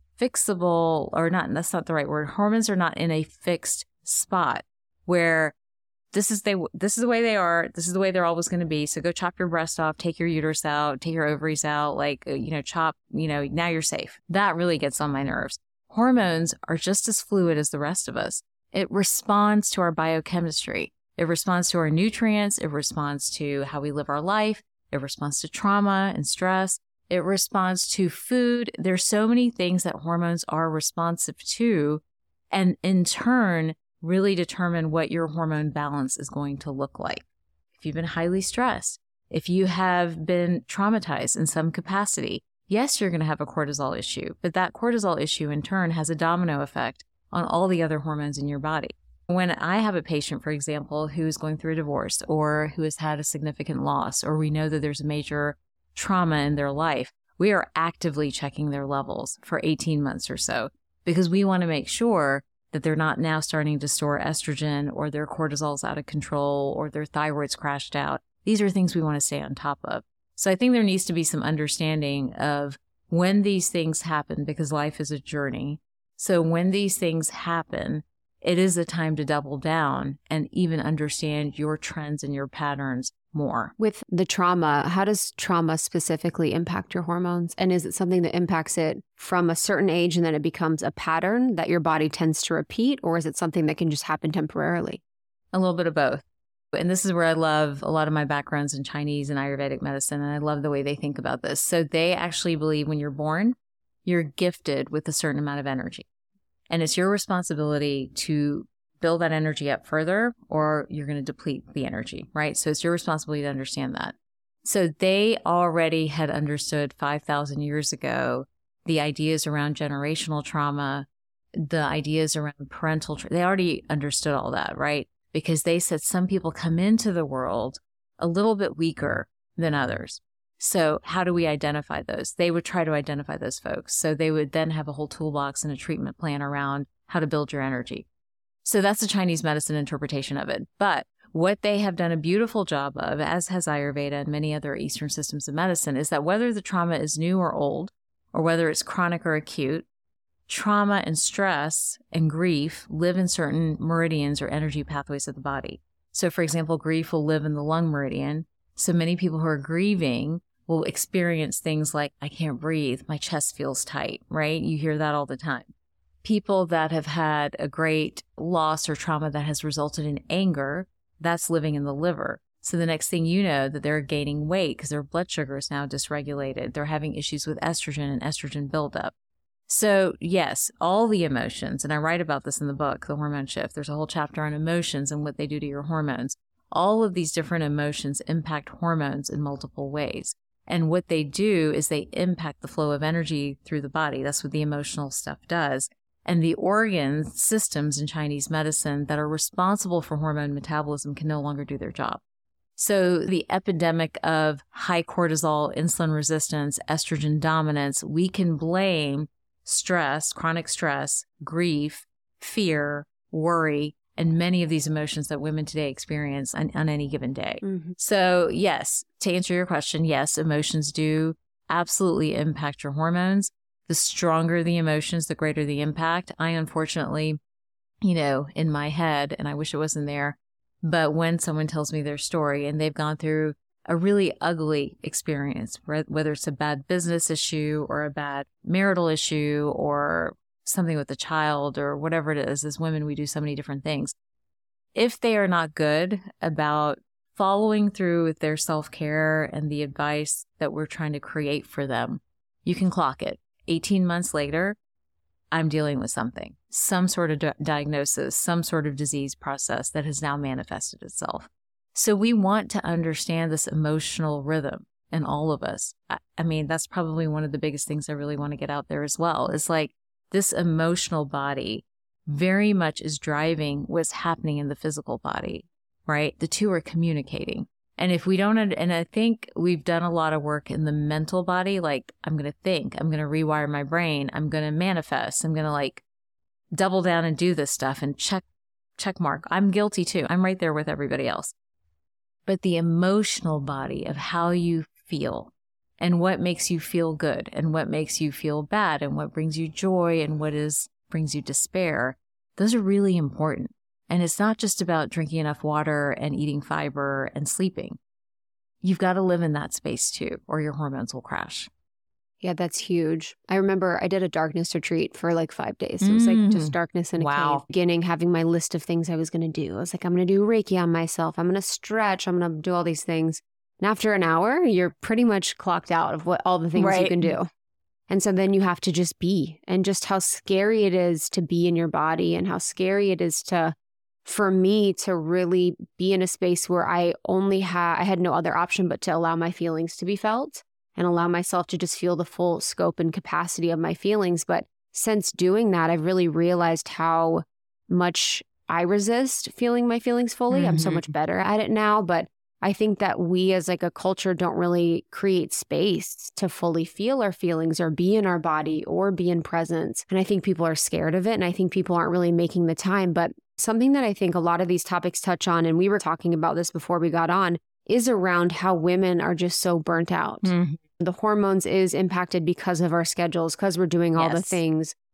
fixable, or not, that's not the right word. Hormones are not in a fixed spot where this is the way they are. This is the way they're always going to be. So go chop your breast off, take your uterus out, take your ovaries out, chop, now you're safe. That really gets on my nerves. Hormones are just as fluid as the rest of us. It responds to our biochemistry. It responds to our nutrients. It responds to how we live our life. It responds to trauma and stress. It responds to food. There's so many things that hormones are responsive to, and in turn, really determine what your hormone balance is going to look like. If you've been highly stressed, if you have been traumatized in some capacity, yes, you're going to have a cortisol issue, but that cortisol issue in turn has a domino effect on all the other hormones in your body. When I have a patient, for example, who is going through a divorce or who has had a significant loss, or we know that there's a major trauma in their life, we are actively checking their levels for 18 months or so, because we want to make sure that they're not now starting to store estrogen, or their cortisol's out of control, or their thyroid's crashed out. These are things we want to stay on top of. So I think there needs to be some understanding of when these things happen, because life is a journey. So when these things happen, it is a time to double down and even understand your trends and your patterns more. With the trauma, how does trauma specifically impact your hormones? And is it something that impacts it from a certain age and then it becomes a pattern that your body tends to repeat? Or is it something that can just happen temporarily? A little bit of both. And this is where I love a lot of my backgrounds in Chinese and Ayurvedic medicine. And I love the way they think about this. So they actually believe when you're born, you're gifted with a certain amount of energy. And it's your responsibility to build that energy up further, or you're going to deplete the energy, right? So it's your responsibility to understand that. So they already had understood 5,000 years ago the ideas around generational trauma, the ideas around parental trauma. They already understood all that, right? Because they said some people come into the world a little bit weaker than others. So how do we identify those? They would try to identify those folks. So they would then have a whole toolbox and a treatment plan around how to build your energy. So that's the Chinese medicine interpretation of it. But what they have done a beautiful job of, as has Ayurveda and many other Eastern systems of medicine, is that whether the trauma is new or old, or whether it's chronic or acute, trauma and stress and grief live in certain meridians or energy pathways of the body. So for example, grief will live in the lung meridian. So many people who are grieving will experience things like, I can't breathe, my chest feels tight, right? You hear that all the time. People that have had a great loss or trauma that has resulted in anger, that's living in the liver. So the next thing you know, that they're gaining weight because their blood sugar is now dysregulated. They're having issues with estrogen and estrogen buildup. So yes, all the emotions, and I write about this in the book, The Hormone Shift. There's a whole chapter on emotions and what they do to your hormones. All of these different emotions impact hormones in multiple ways. And what they do is they impact the flow of energy through the body. That's what the emotional stuff does. And the organ systems in Chinese medicine that are responsible for hormone metabolism can no longer do their job. So the epidemic of high cortisol, insulin resistance, estrogen dominance, we can blame stress, chronic stress, grief, fear, worry, and many of these emotions that women today experience on any given day. Mm-hmm. So yes, to answer your question, yes, emotions do absolutely impact your hormones. The stronger the emotions, the greater the impact. I unfortunately, in my head, and I wish it wasn't there, but when someone tells me their story and they've gone through a really ugly experience, whether it's a bad business issue or a bad marital issue or something with a child or whatever it is, as women, we do so many different things. If they are not good about following through with their self-care and the advice that we're trying to create for them, you can clock it. 18 months later, I'm dealing with something, some sort of diagnosis, some sort of disease process that has now manifested itself. So we want to understand this emotional rhythm in all of us. I mean, that's probably one of the biggest things I really want to get out there as well, is like this emotional body very much is driving what's happening in the physical body, right? The two are communicating. And if we don't, and I think we've done a lot of work in the mental body, like I'm going to think, I'm going to rewire my brain, I'm going to manifest, I'm going to like double down and do this stuff and check mark. I'm guilty too. I'm right there with everybody else. But the emotional body of how you feel and what makes you feel good and what makes you feel bad and what brings you joy and what brings you despair, those are really important. And it's not just about drinking enough water and eating fiber and sleeping. You've got to live in that space too, or your hormones will crash. Yeah, that's huge. I remember I did a darkness retreat for like 5 days. It was like just darkness in a cave. Beginning, having my list of things I was going to do. I was like, I'm going to do Reiki on myself. I'm going to stretch. I'm going to do all these things. And after an hour, you're pretty much clocked out of all the things you can do. And so then you have to just be, and just how scary it is to be in your body and how scary it is for me to really be in a space where I had no other option but to allow my feelings to be felt and allow myself to just feel the full scope and capacity of my feelings. But since doing that, I've really realized how much I resist feeling my feelings fully. Mm-hmm. I'm so much better at it now, but I think that we as like a culture don't really create space to fully feel our feelings or be in our body or be in presence. And I think people are scared of it. And I think people aren't really making the time. But something that I think a lot of these topics touch on, and we were talking about this before we got on, is around how women are just so burnt out. Mm-hmm. The hormones is impacted because of our schedules, because we're doing all the things.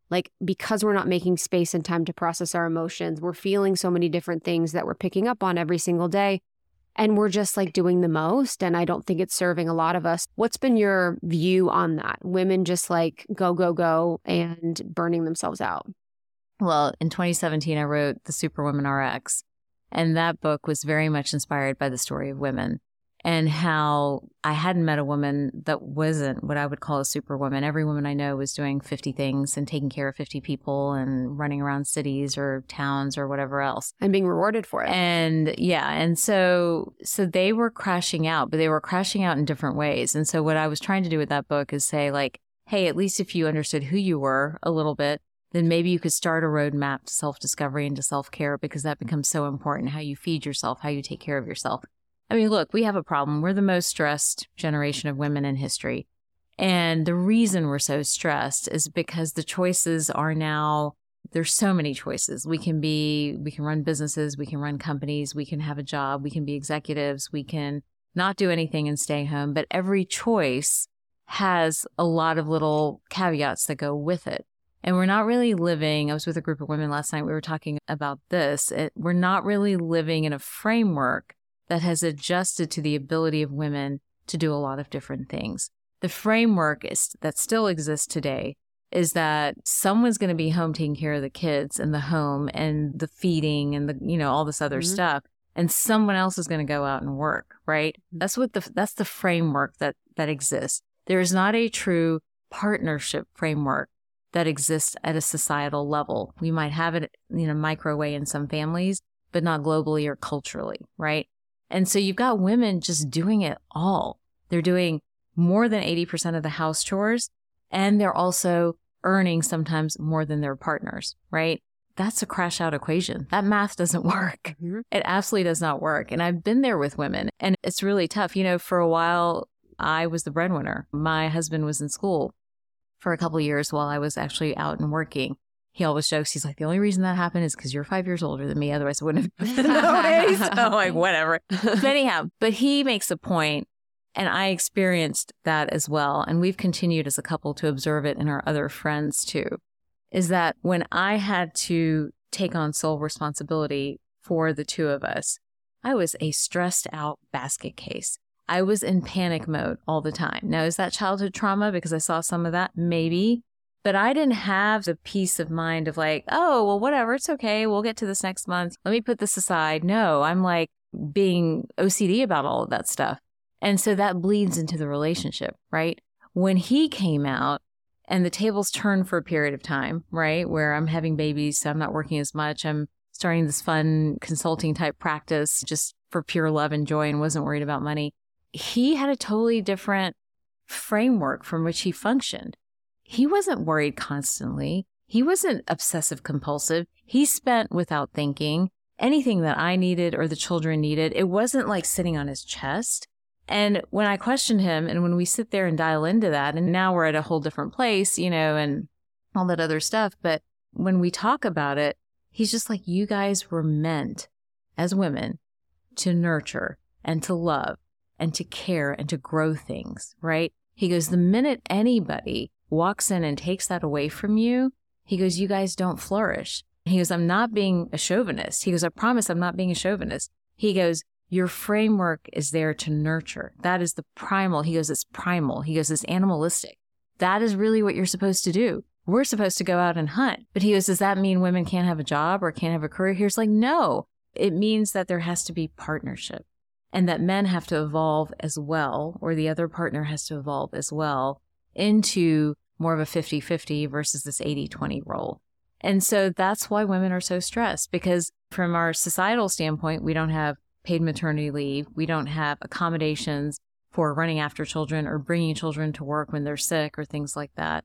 like, because we're not making space and time to process our emotions, we're feeling so many different things that we're picking up on every single day. And we're just like doing the most. And I don't think it's serving a lot of us. What's been your view on that? Women just like go, go, go and burning themselves out. Well, in 2017, I wrote The Superwoman RX. And that book was very much inspired by the story of women and how I hadn't met a woman that wasn't what I would call a superwoman. Every woman I know was doing 50 things and taking care of 50 people and running around cities or towns or whatever else. And being rewarded for it. And yeah. And so they were crashing out, but they were crashing out in different ways. And so what I was trying to do with that book is say like, hey, at least if you understood who you were a little bit, then maybe you could start a roadmap to self-discovery and to self-care, because that becomes so important, how you feed yourself, how you take care of yourself. I mean, look, we have a problem. We're the most stressed generation of women in history. And the reason we're so stressed is because the choices are now, there's so many choices. We can run businesses, we can run companies, we can have a job, we can be executives, we can not do anything and stay home. But every choice has a lot of little caveats that go with it. And we're not really living, I was with a group of women last night, we were talking about this. We're not really living in a framework that has adjusted to the ability of women to do a lot of different things. The framework that still exists today is that someone's going to be home taking care of the kids and the home and the feeding and the, all this other stuff. And someone else is going to go out and work, right? That's the framework that exists. There is not a true partnership framework that exists at a societal level. We might have it in a micro way in some families, but not globally or culturally, right? And so you've got women just doing it all. They're doing more than 80% of the house chores, and they're also earning sometimes more than their partners, right? That's a crash out equation. That math doesn't work. Mm-hmm. It absolutely does not work. And I've been there with women, and it's really tough. For a while, I was the breadwinner. My husband was in school for a couple of years while I was actually out and working. He always jokes, he's like, the only reason that happened is because you're 5 years older than me. Otherwise, I wouldn't have been nowadays. So I'm like, whatever. But anyhow, but he makes a point, and I experienced that as well. And we've continued as a couple to observe it in our other friends too, is that when I had to take on sole responsibility for the two of us, I was a stressed out basket case. I was in panic mode all the time. Now, is that childhood trauma because I saw some of that? Maybe. But I didn't have the peace of mind of like, oh, well, whatever, it's okay. We'll get to this next month. Let me put this aside. No, I'm like being OCD about all of that stuff. And so that bleeds into the relationship, right? When he came out and the tables turned for a period of time, right, where I'm having babies, so I'm not working as much. I'm starting this fun consulting type practice just for pure love and joy and wasn't worried about money. He had a totally different framework from which he functioned. He wasn't worried constantly. He wasn't obsessive compulsive. He spent without thinking anything that I needed or the children needed. It wasn't like sitting on his chest. And when I questioned him and when we sit there and dial into that, and now we're at a whole different place, and all that other stuff. But when we talk about it, he's just like, you guys were meant as women to nurture and to love and to care and to grow things, right? He goes, the minute anybody walks in and takes that away from you, he goes, you guys don't flourish. He goes, I'm not being a chauvinist. He goes, I promise I'm not being a chauvinist. He goes, your framework is there to nurture. That is the primal. He goes, it's primal. He goes, it's animalistic. That is really what you're supposed to do. We're supposed to go out and hunt. But he goes, does that mean women can't have a job or can't have a career? He's like, no, it means that there has to be partnership and that men have to evolve as well, or the other partner has to evolve as well into more of a 50-50 versus this 80-20 role. And so that's why women are so stressed, because from our societal standpoint, we don't have paid maternity leave. We don't have accommodations for running after children or bringing children to work when they're sick or things like that.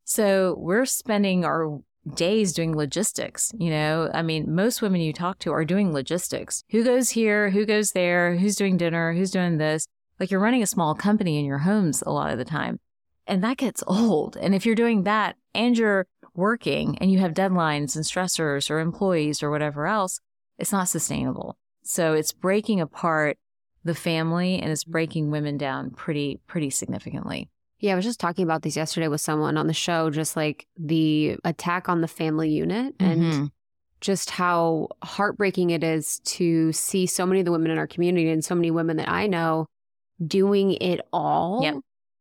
So we're spending our days doing logistics. I mean, most women you talk to are doing logistics. Who goes here? Who goes there? Who's doing dinner? Who's doing this? Like, you're running a small company in your homes a lot of the time. And that gets old. And if you're doing that and you're working and you have deadlines and stressors or employees or whatever else, it's not sustainable. So it's breaking apart the family and it's breaking women down pretty significantly. Yeah, I was just talking about this yesterday with someone on the show, just like the attack on the family unit and just how heartbreaking it is to see so many of the women in our community and so many women that I know doing it all. Yep.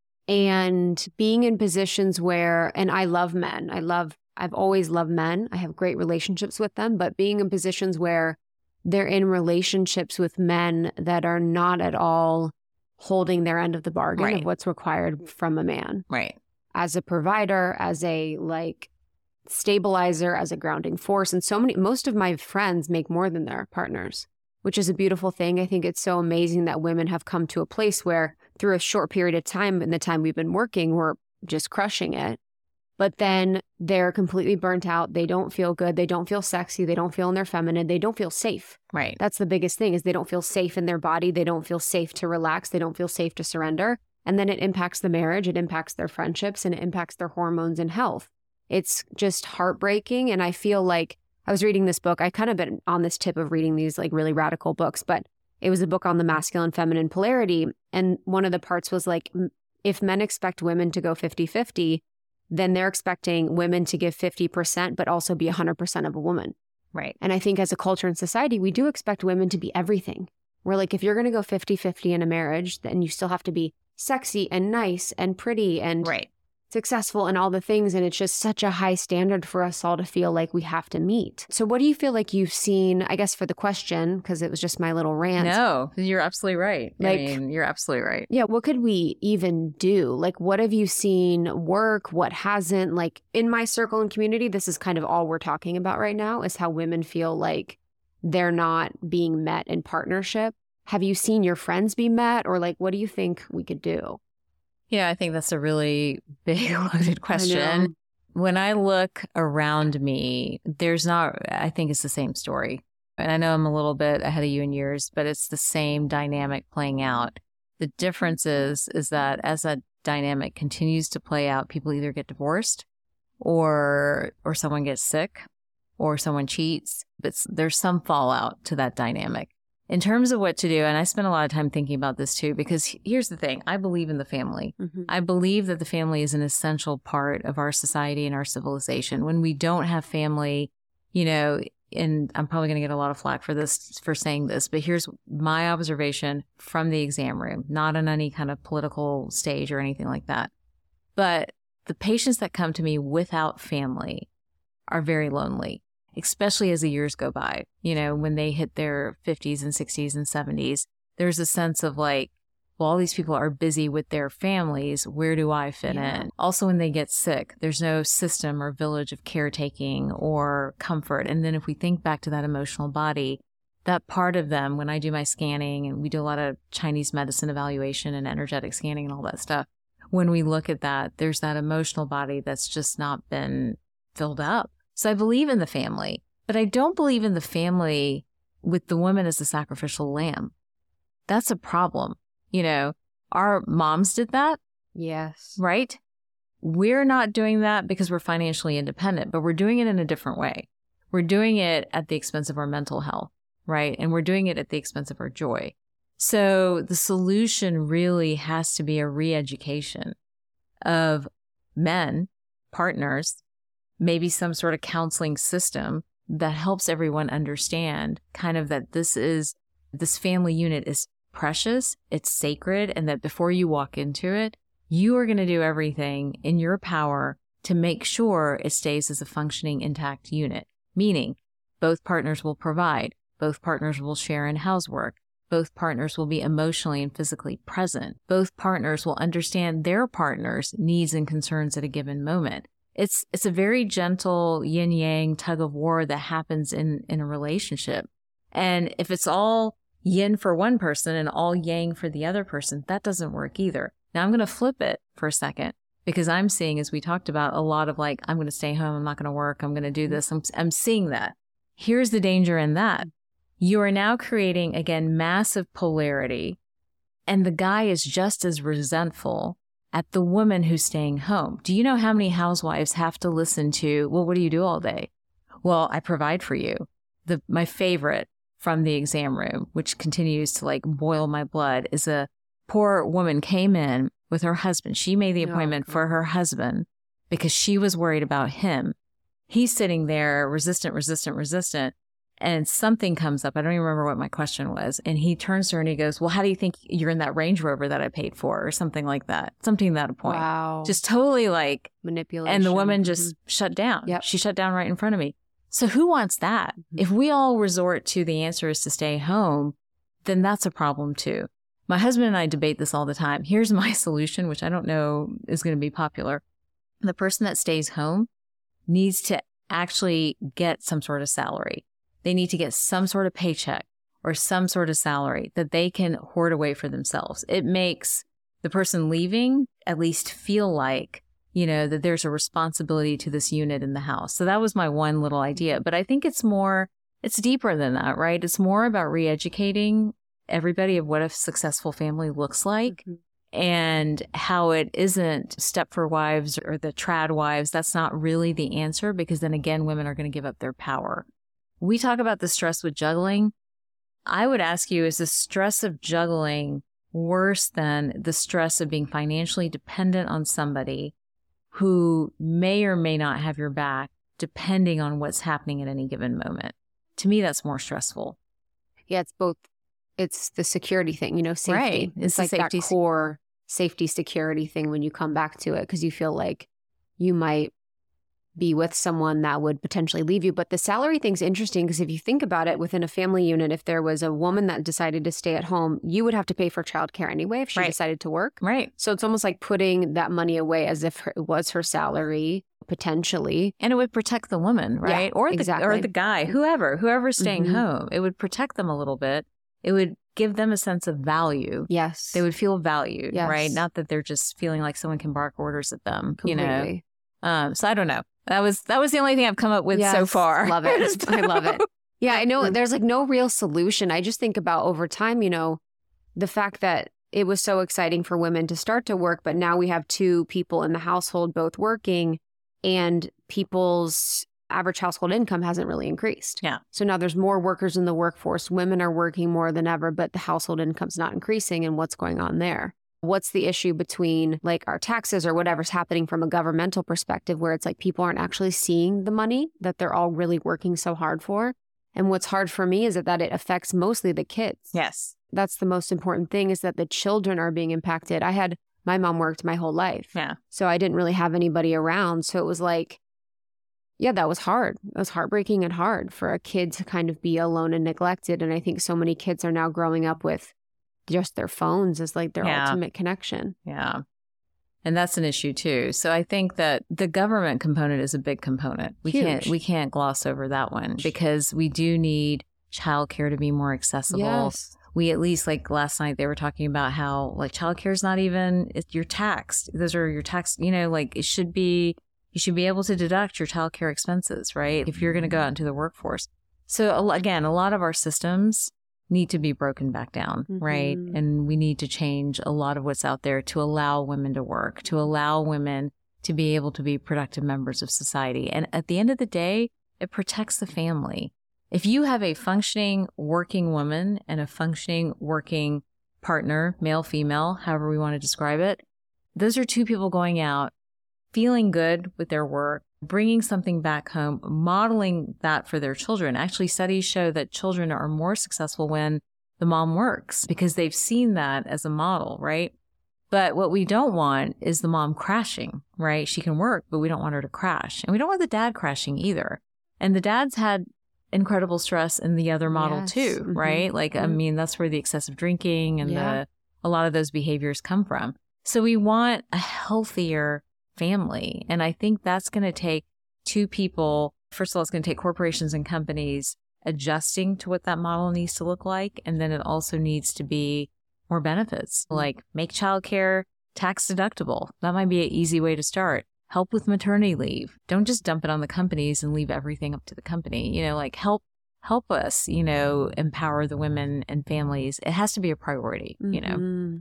And being in positions where, and I love men. I've always loved men. I have great relationships with them, but being in positions where they're in relationships with men that are not at all holding their end of the bargain of what's required from a man. Right. As a provider, as a like stabilizer, as a grounding force. And most of my friends make more than their partners, which is a beautiful thing. I think it's so amazing that women have come to a place where through a short period of time, in the time we've been working, we're just crushing it. But then they're completely burnt out. They don't feel good. They don't feel sexy. They don't feel in their feminine. They don't feel safe. Right. That's the biggest thing, is they don't feel safe in their body. They don't feel safe to relax. They don't feel safe to surrender. And then it impacts the marriage. It impacts their friendships, and it impacts their hormones and health. It's just heartbreaking. And I feel like I was reading this book. I kind of been on this tip of reading these like really radical books, but it was a book on the masculine feminine polarity. And one of the parts was like, if men expect women to go 50-50, then they're expecting women to give 50%, but also be 100% of a woman. Right. And I think as a culture and society, we do expect women to be everything. We're like, if you're going to go 50-50 in a marriage, then you still have to be sexy and nice and pretty and successful and all the things. And it's just such a high standard for us all to feel like we have to meet. So what do you feel like you've seen, I guess for the question, because it was just my little rant. No, you're absolutely right. Like, I mean, you're absolutely right. Yeah. What could we even do? Like, what have you seen work? What hasn't? Like in my circle and community, this is kind of all we're talking about right now, is how women feel like they're not being met in partnership. Have you seen your friends be met, or like, what do you think we could do? Yeah, I think that's a really big, loaded question. When I look around me, I think it's the same story. And I know I'm a little bit ahead of you in years, but it's the same dynamic playing out. The difference is that as that dynamic continues to play out, people either get divorced or someone gets sick or someone cheats, but there's some fallout to that dynamic. In terms of what to do, and I spent a lot of time thinking about this too, because here's the thing. I believe in the family. I believe that the family is an essential part of our society and our civilization. When we don't have family, and I'm probably going to get a lot of flack for saying this, but here's my observation from the exam room, not on any kind of political stage or anything like that. But the patients that come to me without family are very lonely, especially as the years go by. When they hit their 50s and 60s and 70s, there's a sense of like, well, all these people are busy with their families. Where do I fit in? Also, when they get sick, there's no system or village of caretaking or comfort. And then if we think back to that emotional body, that part of them, when I do my scanning, and we do a lot of Chinese medicine evaluation and energetic scanning and all that stuff, when we look at that, there's that emotional body that's just not been filled up. So I believe in the family, but I don't believe in the family with the woman as the sacrificial lamb. That's a problem. Our moms did that. Yes. Right? We're not doing that because we're financially independent, but we're doing it in a different way. We're doing it at the expense of our mental health, right? And we're doing it at the expense of our joy. So the solution really has to be a re-education of men, partners, maybe some sort of counseling system that helps everyone understand kind of that this family unit is precious, it's sacred, and that before you walk into it, you are going to do everything in your power to make sure it stays as a functioning, intact unit. Meaning, both partners will provide, both partners will share in housework, both partners will be emotionally and physically present, both partners will understand their partner's needs and concerns at a given moment. It's a very gentle yin-yang tug of war that happens in a relationship. And if it's all yin for one person and all yang for the other person, that doesn't work either. Now I'm going to flip it for a second, because I'm seeing, as we talked about, a lot of like, I'm going to stay home, I'm not going to work, I'm going to do this. I'm seeing that. Here's the danger in that. You are now creating, again, massive polarity, and the guy is just as resentful at the woman who's staying home. Do you know how many housewives have to listen to, well, what do you do all day? Well, I provide for you. My favorite from the exam room, which continues to like boil my blood, is a poor woman came in with her husband. She made the appointment for her husband because she was worried about him. He's sitting there resistant. And something comes up. I don't even remember what my question was. And he turns to her and he goes, well, how do you think you're in that Range Rover that I paid for? Or something like that. Something to that point. Wow. Just totally like manipulation. And the woman just shut down. Yep. She shut down right in front of me. So who wants that? If we all resort to the answer is to stay home, then that's a problem too. My husband and I debate this all the time. Here's my solution, which I don't know is going to be popular. The person that stays home needs to actually get some sort of salary. They need to get some sort of paycheck or some sort of salary that they can hoard away for themselves. It makes the person leaving at least feel like, you know, that there's a responsibility to this unit in the house. So that was my one little idea. But I think it's deeper than that, right? It's more about re-educating everybody of what a successful family looks like and how it isn't Stepford wives or the trad wives. That's not really the answer, because then again, women are going to give up their power. We talk about the stress with juggling. I would ask you, is the stress of juggling worse than the stress of being financially dependent on somebody who may or may not have your back, depending on what's happening at any given moment? To me, that's more stressful. Yeah, it's both. It's the security thing, you know, safety. Right. It's like that core safety security thing when you come back to it, because you feel like you might be with someone that would potentially leave you. But the salary thing's interesting, because if you think about it, within a family unit, if there was a woman that decided to stay at home, you would have to pay for childcare anyway if she decided to work. Right. So it's almost like putting that money away as if it was her salary, potentially. And it would protect the woman, right? Yeah, or exactly. the guy, whoever's staying home. It would protect them a little bit. It would give them a sense of value. Yes. They would feel valued, Yes. right? Not that they're just feeling like someone can bark orders at them, Completely. you know? So I don't know. That was the only thing I've come up with so far. Love it. I love it. Yeah, I know there's like no real solution. I just think about over time, you know, the fact that it was so exciting for women to start to work, but now we have two people in the household both working, and people's average household income hasn't really increased. Yeah. So now there's more workers in the workforce. Women are working more than ever, but the household income's not increasing. And what's going on there? What's the issue between like our taxes or whatever's happening from a governmental perspective, where it's like people aren't actually seeing the money that they're all really working so hard for? And what's hard for me is that it affects mostly the kids. Yes. That's the most important thing, is that the children are being impacted. My mom worked my whole life. Yeah. So I didn't really have anybody around. So it was like, yeah, that was hard. It was heartbreaking and hard for a kid to kind of be alone and neglected. And I think so many kids are now growing up with just their phones as like their ultimate connection. Yeah. And that's an issue too. So I think that the government component is a big component. We can't gloss over that one, because we do need childcare to be more accessible. Yes. We at least, like last night, they were talking about how like childcare is not even, you're taxed. Those are your tax, you know, like you should be able to deduct your childcare expenses, right? If you're going to go out into the workforce. So again, a lot of our systems need to be broken back down, right? And we need to change a lot of what's out there to allow women to work, to allow women to be able to be productive members of society. And at the end of the day, it protects the family. If you have a functioning working woman and a functioning working partner, male, female, however we want to describe it, those are two people going out, feeling good with their work, bringing something back home, modeling that for their children. Actually, studies show that children are more successful when the mom works, because they've seen that as a model, right? But what we don't want is the mom crashing, right? She can work, but we don't want her to crash. And we don't want the dad crashing either. And the dads had incredible stress in the other model too, right? Like, I mean, that's where the excessive drinking and a lot of those behaviors come from. So we want a healthier family. And I think that's going to take two people. First of all, it's going to take corporations and companies adjusting to what that model needs to look like. And then it also needs to be more benefits, like make childcare tax deductible. That might be an easy way to start. Help with maternity leave. Don't just dump it on the companies and leave everything up to the company. You know, like help us, you know, empower the women and families. It has to be a priority, you know.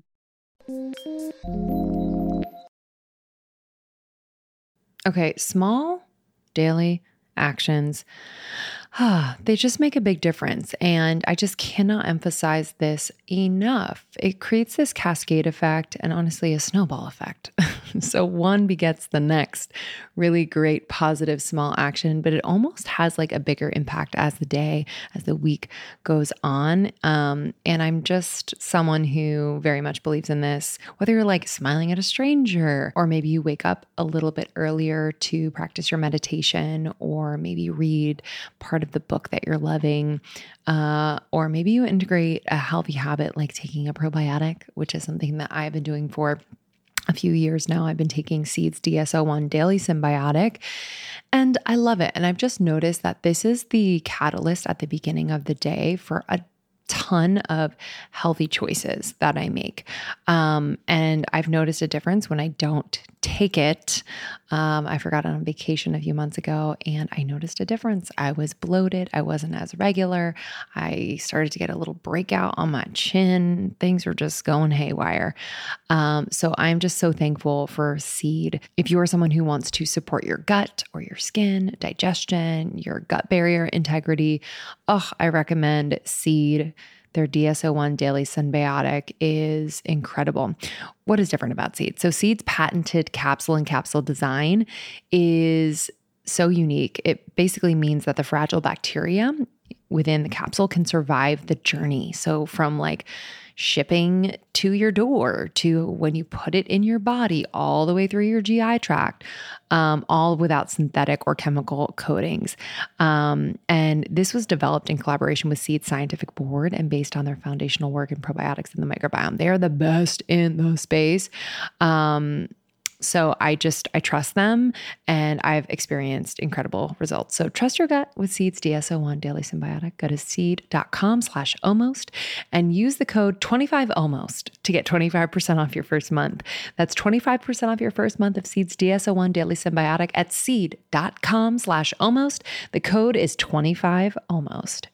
Okay, small daily actions. They just make a big difference. And I just cannot emphasize this enough. It creates this cascade effect and honestly a snowball effect. So one begets the next. Really great, positive, small action, but it almost has like a bigger impact as the week goes on. And I'm just someone who very much believes in this, whether you're like smiling at a stranger, or maybe you wake up a little bit earlier to practice your meditation, or maybe read part of the book that you're loving, or maybe you integrate a healthy habit like taking a probiotic, which is something that I've been doing for a few years now. I've been taking Seed's DS-01 Daily Symbiotic, and I love it. And I've just noticed that this is the catalyst at the beginning of the day for a ton of healthy choices that I make. And I've noticed a difference when I don't take it. I forgot it on vacation a few months ago, and I noticed a difference. I was bloated. I wasn't as regular. I started to get a little breakout on my chin. Things were just going haywire. So I'm just so thankful for Seed. If you are someone who wants to support your gut or your skin, digestion, your gut barrier integrity, I recommend Seed. Their DS-01 Daily Symbiotic is incredible. What is different about Seed? So Seed's patented capsule and capsule design is so unique. It basically means that the fragile bacteria within the capsule can survive the journey. So from like shipping to your door to when you put it in your body, all the way through your GI tract, all without synthetic or chemical coatings. And this was developed in collaboration with Seed's scientific board and based on their foundational work in probiotics and the microbiome. They are the best in the space. So I trust them, and I've experienced incredible results. So trust your gut with Seed's DS-01 Daily Symbiotic. Go to seed.com/almost and use the code 25almost to get 25% off your first month. That's 25% off your first month of Seed's DS-01 Daily Symbiotic at seed.com/almost. The code is 25almost.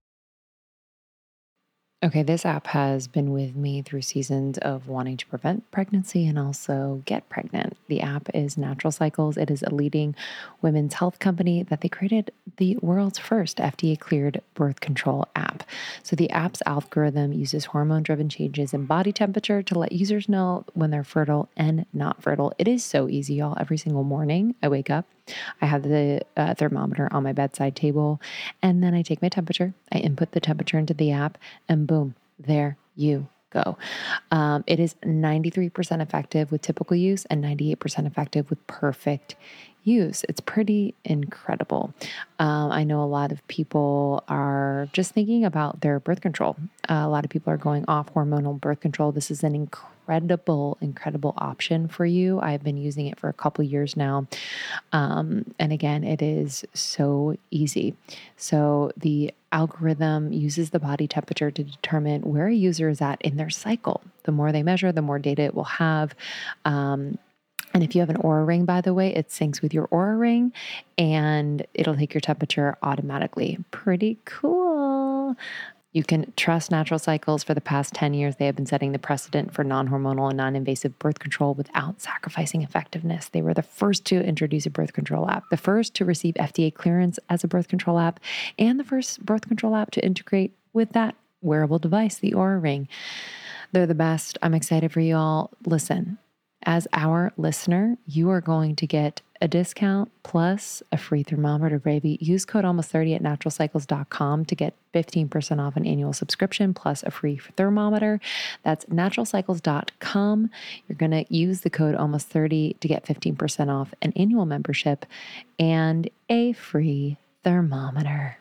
Okay, this app has been with me through seasons of wanting to prevent pregnancy and also get pregnant. The app is Natural Cycles. It is a leading women's health company that they created the world's first FDA-cleared birth control app. So the app's algorithm uses hormone-driven changes in body temperature to let users know when they're fertile and not fertile. It is so easy, y'all. Every single morning I wake up, I have the thermometer on my bedside table, and then I take my temperature. I input the temperature into the app, and boom, there you go. It is 93% effective with typical use and 98% effective with perfect use. It's pretty incredible. I know a lot of people are just thinking about their birth control. A lot of people are going off hormonal birth control. This is an incredible option for you. I've been using it for a couple years now. And again, it is so easy. So the algorithm uses the body temperature to determine where a user is at in their cycle. The more they measure, the more data it will have. And if you have an Oura Ring, by the way, it syncs with your Oura Ring and it'll take your temperature automatically. Pretty cool. You can trust Natural Cycles. For the past 10 years, they have been setting the precedent for non-hormonal and non-invasive birth control without sacrificing effectiveness. They were the first to introduce a birth control app, the first to receive FDA clearance as a birth control app, and the first birth control app to integrate with that wearable device, the Oura Ring. They're the best. I'm excited for you all. Listen, as our listener, you are going to get a discount plus a free thermometer, baby. Use code almost30 at naturalcycles.com to get 15% off an annual subscription plus a free thermometer. That's naturalcycles.com. You're going to use the code almost30 to get 15% off an annual membership and a free thermometer.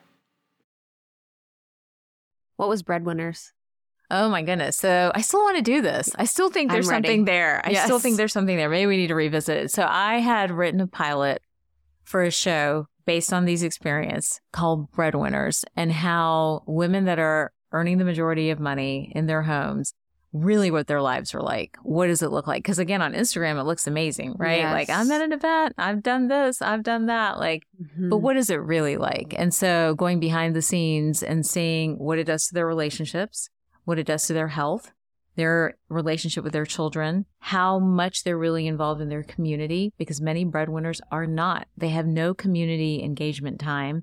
What was Breadwinners? Oh my goodness. So I still want to do this. I still think there's something there. I still think there's something there. Maybe we need to revisit it. So I had written a pilot for a show based on these experiences called Breadwinners, and how women that are earning the majority of money in their homes, really what their lives are like. What does it look like? Because again, on Instagram, it looks amazing, right? Yes. Like, I'm at an event, I've done this, I've done that. Like, but what is it really like? And so going behind the scenes and seeing what it does to their relationships, what it does to their health, their relationship with their children, how much they're really involved in their community, because many breadwinners are not. They have no community engagement time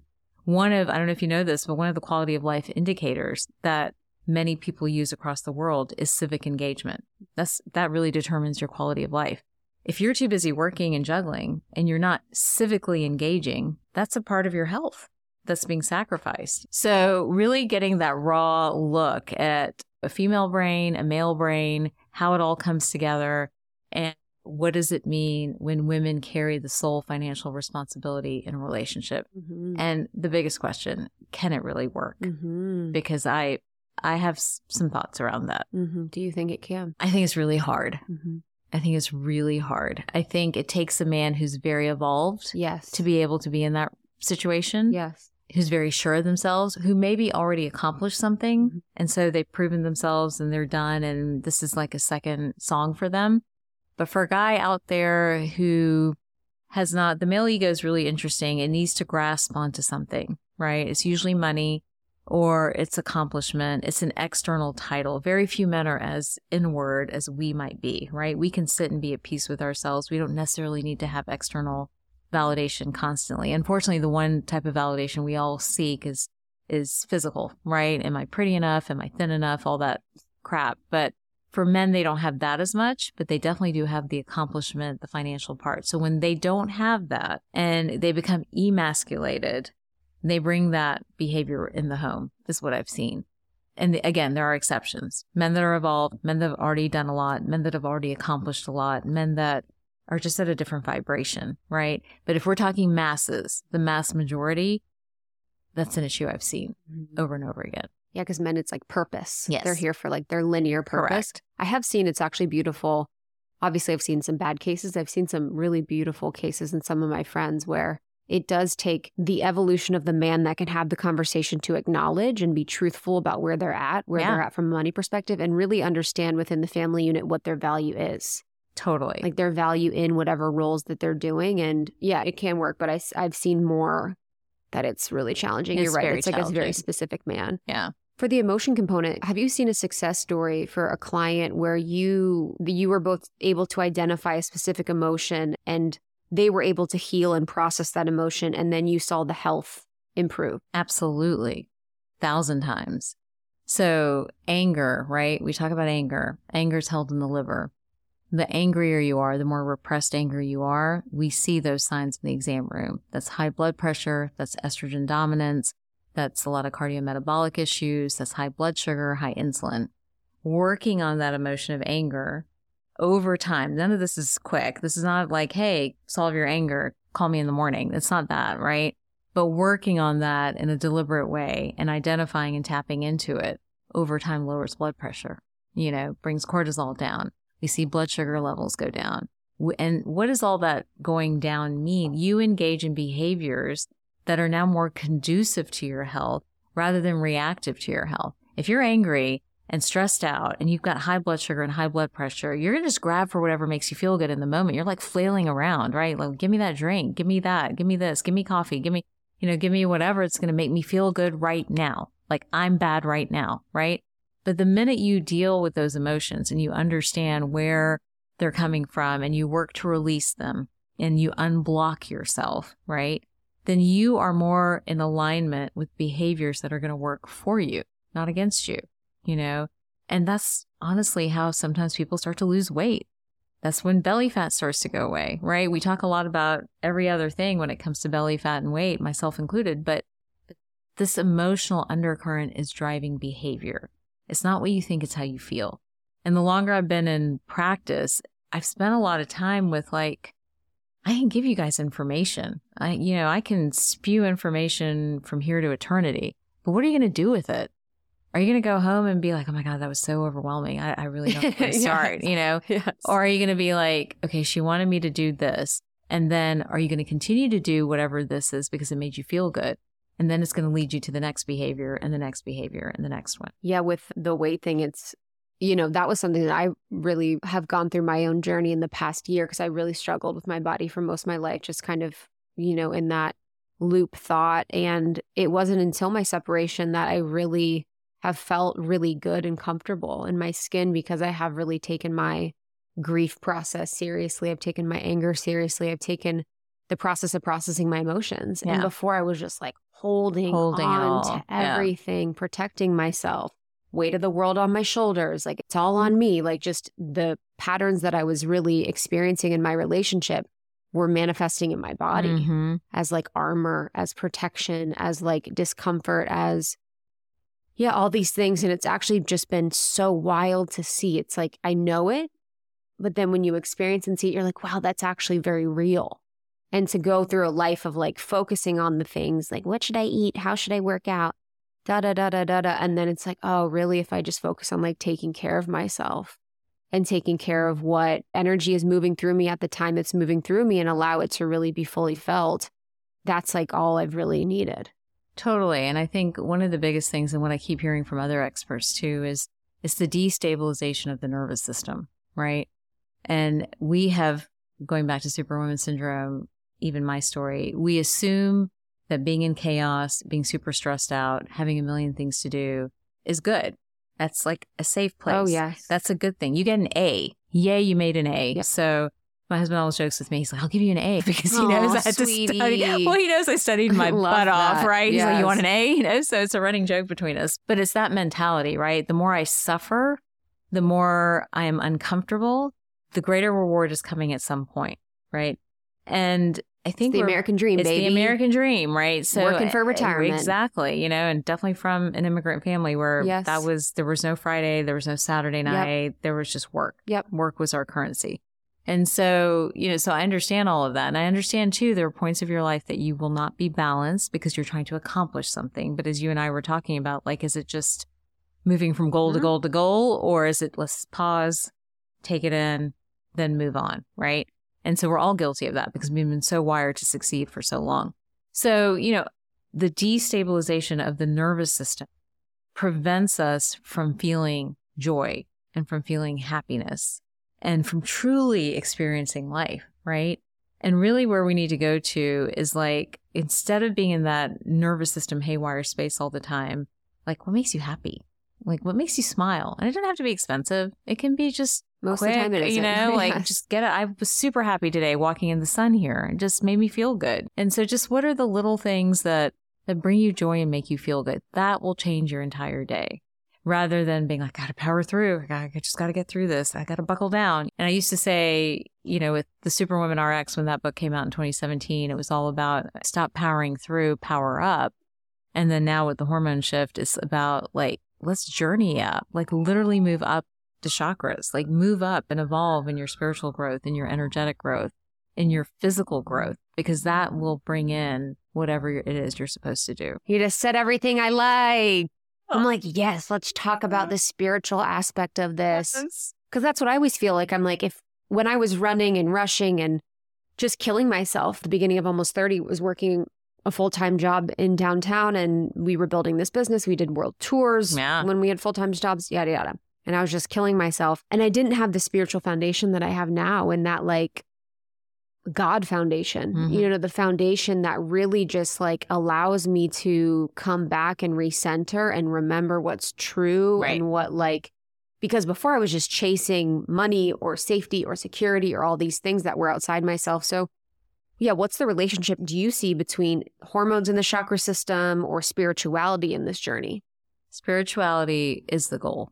I don't know if you know this, but one of the quality of life indicators that many people use across the world is civic engagement. That really determines your quality of life. If you're too busy working and juggling and you're not civically engaging, that's a part of your health that's being sacrificed. So really getting that raw look at a female brain, a male brain, how it all comes together, and what does it mean when women carry the sole financial responsibility in a relationship? Mm-hmm. And the biggest question, can it really work? Mm-hmm. Because I have some thoughts around that. Mm-hmm. Do you think it can? I think it's really hard. Mm-hmm. I think it's really hard. I think it takes a man who's very evolved to be able to be in that situation. Yes. Who's very sure of themselves, who maybe already accomplished something. Mm-hmm. And so they've proven themselves and they're done. And this is like a second song for them. But for a guy out there who has not, the male ego is really interesting. It needs to grasp onto something, right? It's usually money or it's accomplishment. It's an external title. Very few men are as inward as we might be, right? We can sit and be at peace with ourselves. We don't necessarily need to have external validation constantly. Unfortunately, the one type of validation we all seek is physical, right? Am I pretty enough? Am I thin enough? All that crap. But for men, they don't have that as much, but they definitely do have the accomplishment, the financial part. So when they don't have that and they become emasculated, they bring that behavior in the home, is what I've seen. And again, there are exceptions. Men that are evolved, men that have already done a lot, men that have already accomplished a lot, men that are just at a different vibration, right? But if we're talking masses, the mass majority, that's an issue I've seen over and over again. Yeah, because men, it's like purpose. Yes. They're here for like their linear purpose. Correct. I have seen it's actually beautiful. Obviously, I've seen some bad cases. I've seen some really beautiful cases in some of my friends where it does take the evolution of the man that can have the conversation to acknowledge and be truthful about where they're at from a money perspective, and really understand within the family unit what their value is. Totally. Like their value in whatever roles that they're doing. And yeah, it can work, but I've seen more that it's really challenging. You're right. It's like a very specific man. Yeah. For the emotion component, have you seen a success story for a client where you were both able to identify a specific emotion and they were able to heal and process that emotion, and then you saw the health improve? Absolutely. 1,000 times. So anger, right? We talk about anger. Anger is held in the liver. The angrier you are, the more repressed anger you are, we see those signs in the exam room. That's high blood pressure. That's estrogen dominance. That's a lot of cardiometabolic issues. That's high blood sugar, high insulin. Working on that emotion of anger over time. None of this is quick. This is not like, hey, solve your anger, call me in the morning. It's not that, right? But working on that in a deliberate way and identifying and tapping into it over time lowers blood pressure, brings cortisol down. We see blood sugar levels go down. And what does all that going down mean? You engage in behaviors that are now more conducive to your health rather than reactive to your health. If you're angry and stressed out and you've got high blood sugar and high blood pressure, you're going to just grab for whatever makes you feel good in the moment. You're like flailing around, right? Like, give me that drink, give me that, give me this, give me coffee, give me whatever. It's going to make me feel good right now. Like I'm bad right now, right? But the minute you deal with those emotions and you understand where they're coming from and you work to release them and you unblock yourself, right? Then you are more in alignment with behaviors that are going to work for you, not against you, And that's honestly how sometimes people start to lose weight. That's when belly fat starts to go away, right? We talk a lot about every other thing when it comes to belly fat and weight, myself included, but this emotional undercurrent is driving behavior. It's not what you think, it's how you feel. And the longer I've been in practice, I've spent a lot of time with I can give you guys information. I can spew information from here to eternity, but what are you going to do with it? Are you going to go home and be like, oh my God, that was so overwhelming. I really don't know where to start, Yes. Or are you going to be like, okay, she wanted me to do this. And then are you going to continue to do whatever this is because it made you feel good? And then it's going to lead you to the next behavior and the next behavior and the next one. Yeah, with the weight thing, it's, that was something that I really have gone through my own journey in the past year because I really struggled with my body for most of my life, just kind of, in that loop thought. And it wasn't until my separation that I really have felt really good and comfortable in my skin because I have really taken my grief process seriously. I've taken my anger seriously. I've taken the process of processing my emotions. Yeah. And before I was just like, holding on to everything, protecting myself, weight of the world on my shoulders. Like it's all on me. Like just the patterns that I was really experiencing in my relationship were manifesting in my body as like armor, as protection, as like discomfort, as all these things. And it's actually just been so wild to see. It's like, I know it, but then when you experience and see it, you're like, wow, that's actually very real. And to go through a life of like focusing on the things like, what should I eat? How should I work out? Da, da, da, da, da, da. And then it's like, oh, really? If I just focus on like taking care of myself and taking care of what energy is moving through me at the time it's moving through me and allow it to really be fully felt, that's like all I've really needed. Totally. And I think one of the biggest things, and what I keep hearing from other experts too, is it's the destabilization of the nervous system, right? And we have, going back to Superwoman Syndrome, even my story, we assume that being in chaos, being super stressed out, having a million things to do is good. That's like a safe place. Oh, yes. That's a good thing. You get an A. Yay, you made an A. Yep. So my husband always jokes with me. He's like, I'll give you an A because he knows I had to study. Well, he knows I studied my butt off, right? He's like, you want an A? So it's a running joke between us. But it's that mentality, right? The more I suffer, the more I am uncomfortable, the greater reward is coming at some point, right? And I think it's the American dream, baby. It's the American dream, right? So working for retirement. Exactly, and definitely from an immigrant family where there was no Friday, there was no Saturday night, there was just work. Work was our currency. And so, so I understand all of that. And I understand too, there are points of your life that you will not be balanced because you're trying to accomplish something. But as you and I were talking about, like, is it just moving from goal to goal to goal? Or is it, let's pause, take it in, then move on, right? And so we're all guilty of that because we've been so wired to succeed for so long. So, the destabilization of the nervous system prevents us from feeling joy and from feeling happiness and from truly experiencing life, right? And really where we need to go to is like, instead of being in that nervous system haywire space all the time, like what makes you happy? Like what makes you smile? And it doesn't have to be expensive. It can be just most quick, of the time it isn't. Like just get it. I was super happy today walking in the sun here. It just made me feel good. And so just what are the little things that bring you joy and make you feel good? That will change your entire day. Rather than being like, gotta power through. I just gotta get through this. I gotta buckle down. And I used to say, with the Superwoman RX, when that book came out in 2017, it was all about stop powering through, power up. And then now with the hormone shift, it's about like, let's journey up, like literally move up the chakras, like move up and evolve in your spiritual growth, in your energetic growth, in your physical growth, because that will bring in whatever it is you're supposed to do. You just said everything I like. I'm like, yes, let's talk about the spiritual aspect of this. Because that's what I always feel like. I'm like, when I was running and rushing and just killing myself, the beginning of Almost 30 was working a full-time job in downtown and we were building this business. We did world tours when we had full-time jobs, yada, yada. And I was just killing myself. And I didn't have the spiritual foundation that I have now, and that like God foundation, the foundation that really just like allows me to come back and recenter and remember what's true and what like, because before I was just chasing money or safety or security or all these things that were outside myself. So yeah, what's the relationship do you see between hormones in the chakra system or spirituality in this journey? Spirituality is the goal.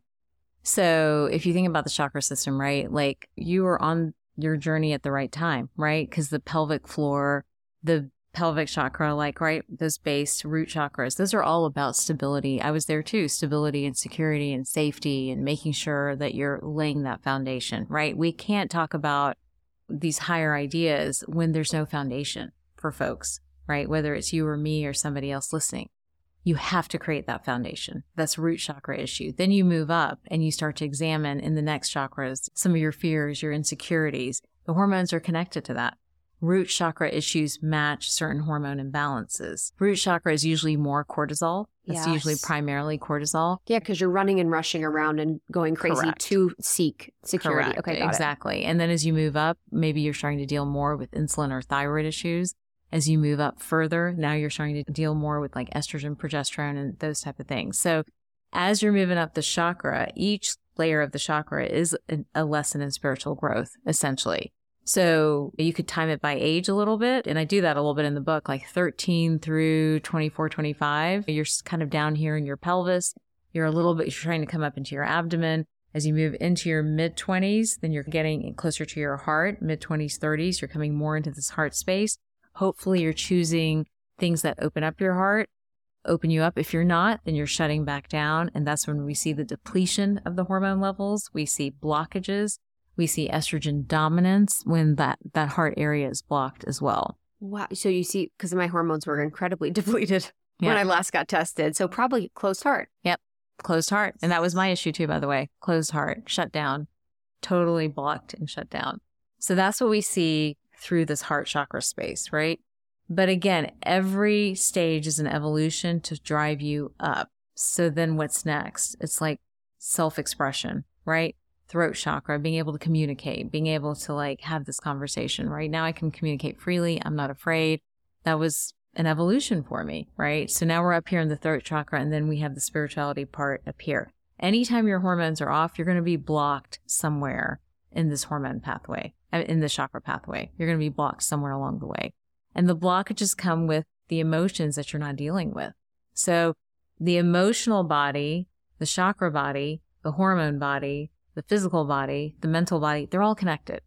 So if you think about the chakra system, right, like you are on your journey at the right time, right? Because the pelvic floor, the pelvic chakra, like, right, those base root chakras, those are all about stability. I was there too, stability and security and safety and making sure that you're laying that foundation, right? We can't talk about these higher ideas when there's no foundation for folks, right? Whether it's you or me or somebody else listening. You have to create that foundation. That's root chakra issue. Then you move up and you start to examine in the next chakras some of your fears, your insecurities. The hormones are connected to that. Root chakra issues match certain hormone imbalances. Root chakra is usually more cortisol. It's usually primarily cortisol. Yeah, because you're running and rushing around and going crazy to seek security. Correct. Okay, got exactly. And then as you move up, maybe you're starting to deal more with insulin or thyroid issues. As you move up further, now you're starting to deal more with like estrogen, progesterone, and those type of things. So as you're moving up the chakra, each layer of the chakra is a lesson in spiritual growth, essentially. So you could time it by age a little bit. And I do that a little bit in the book, like 13 through 24, 25. You're kind of down here in your pelvis. You're trying to come up into your abdomen. As you move into your mid-20s, then you're getting closer to your heart. Mid-20s, 30s, you're coming more into this heart space. Hopefully you're choosing things that open up your heart, open you up. If you're not, then you're shutting back down. And that's when we see the depletion of the hormone levels. We see blockages. We see estrogen dominance when that heart area is blocked as well. Wow. So you see, because my hormones were incredibly depleted when I last got tested. So probably closed heart. Yep. Closed heart. And that was my issue too, by the way. Closed heart, shut down, totally blocked and shut down. So that's what we see through this heart chakra space, right? But again, every stage is an evolution to drive you up. So then what's next? It's like self-expression, right? Throat chakra, being able to communicate, being able to like have this conversation. Right now I can communicate freely. I'm not afraid. That was an evolution for me, right? So now we're up here in the throat chakra, and then we have the spirituality part up here. Anytime your hormones are off, you're going to be blocked somewhere in this hormone pathway, in the chakra pathway. You're going to be blocked somewhere along the way. And the blockages come with the emotions that you're not dealing with. So the emotional body, the chakra body, the hormone body, the physical body, the mental body, they're all connected.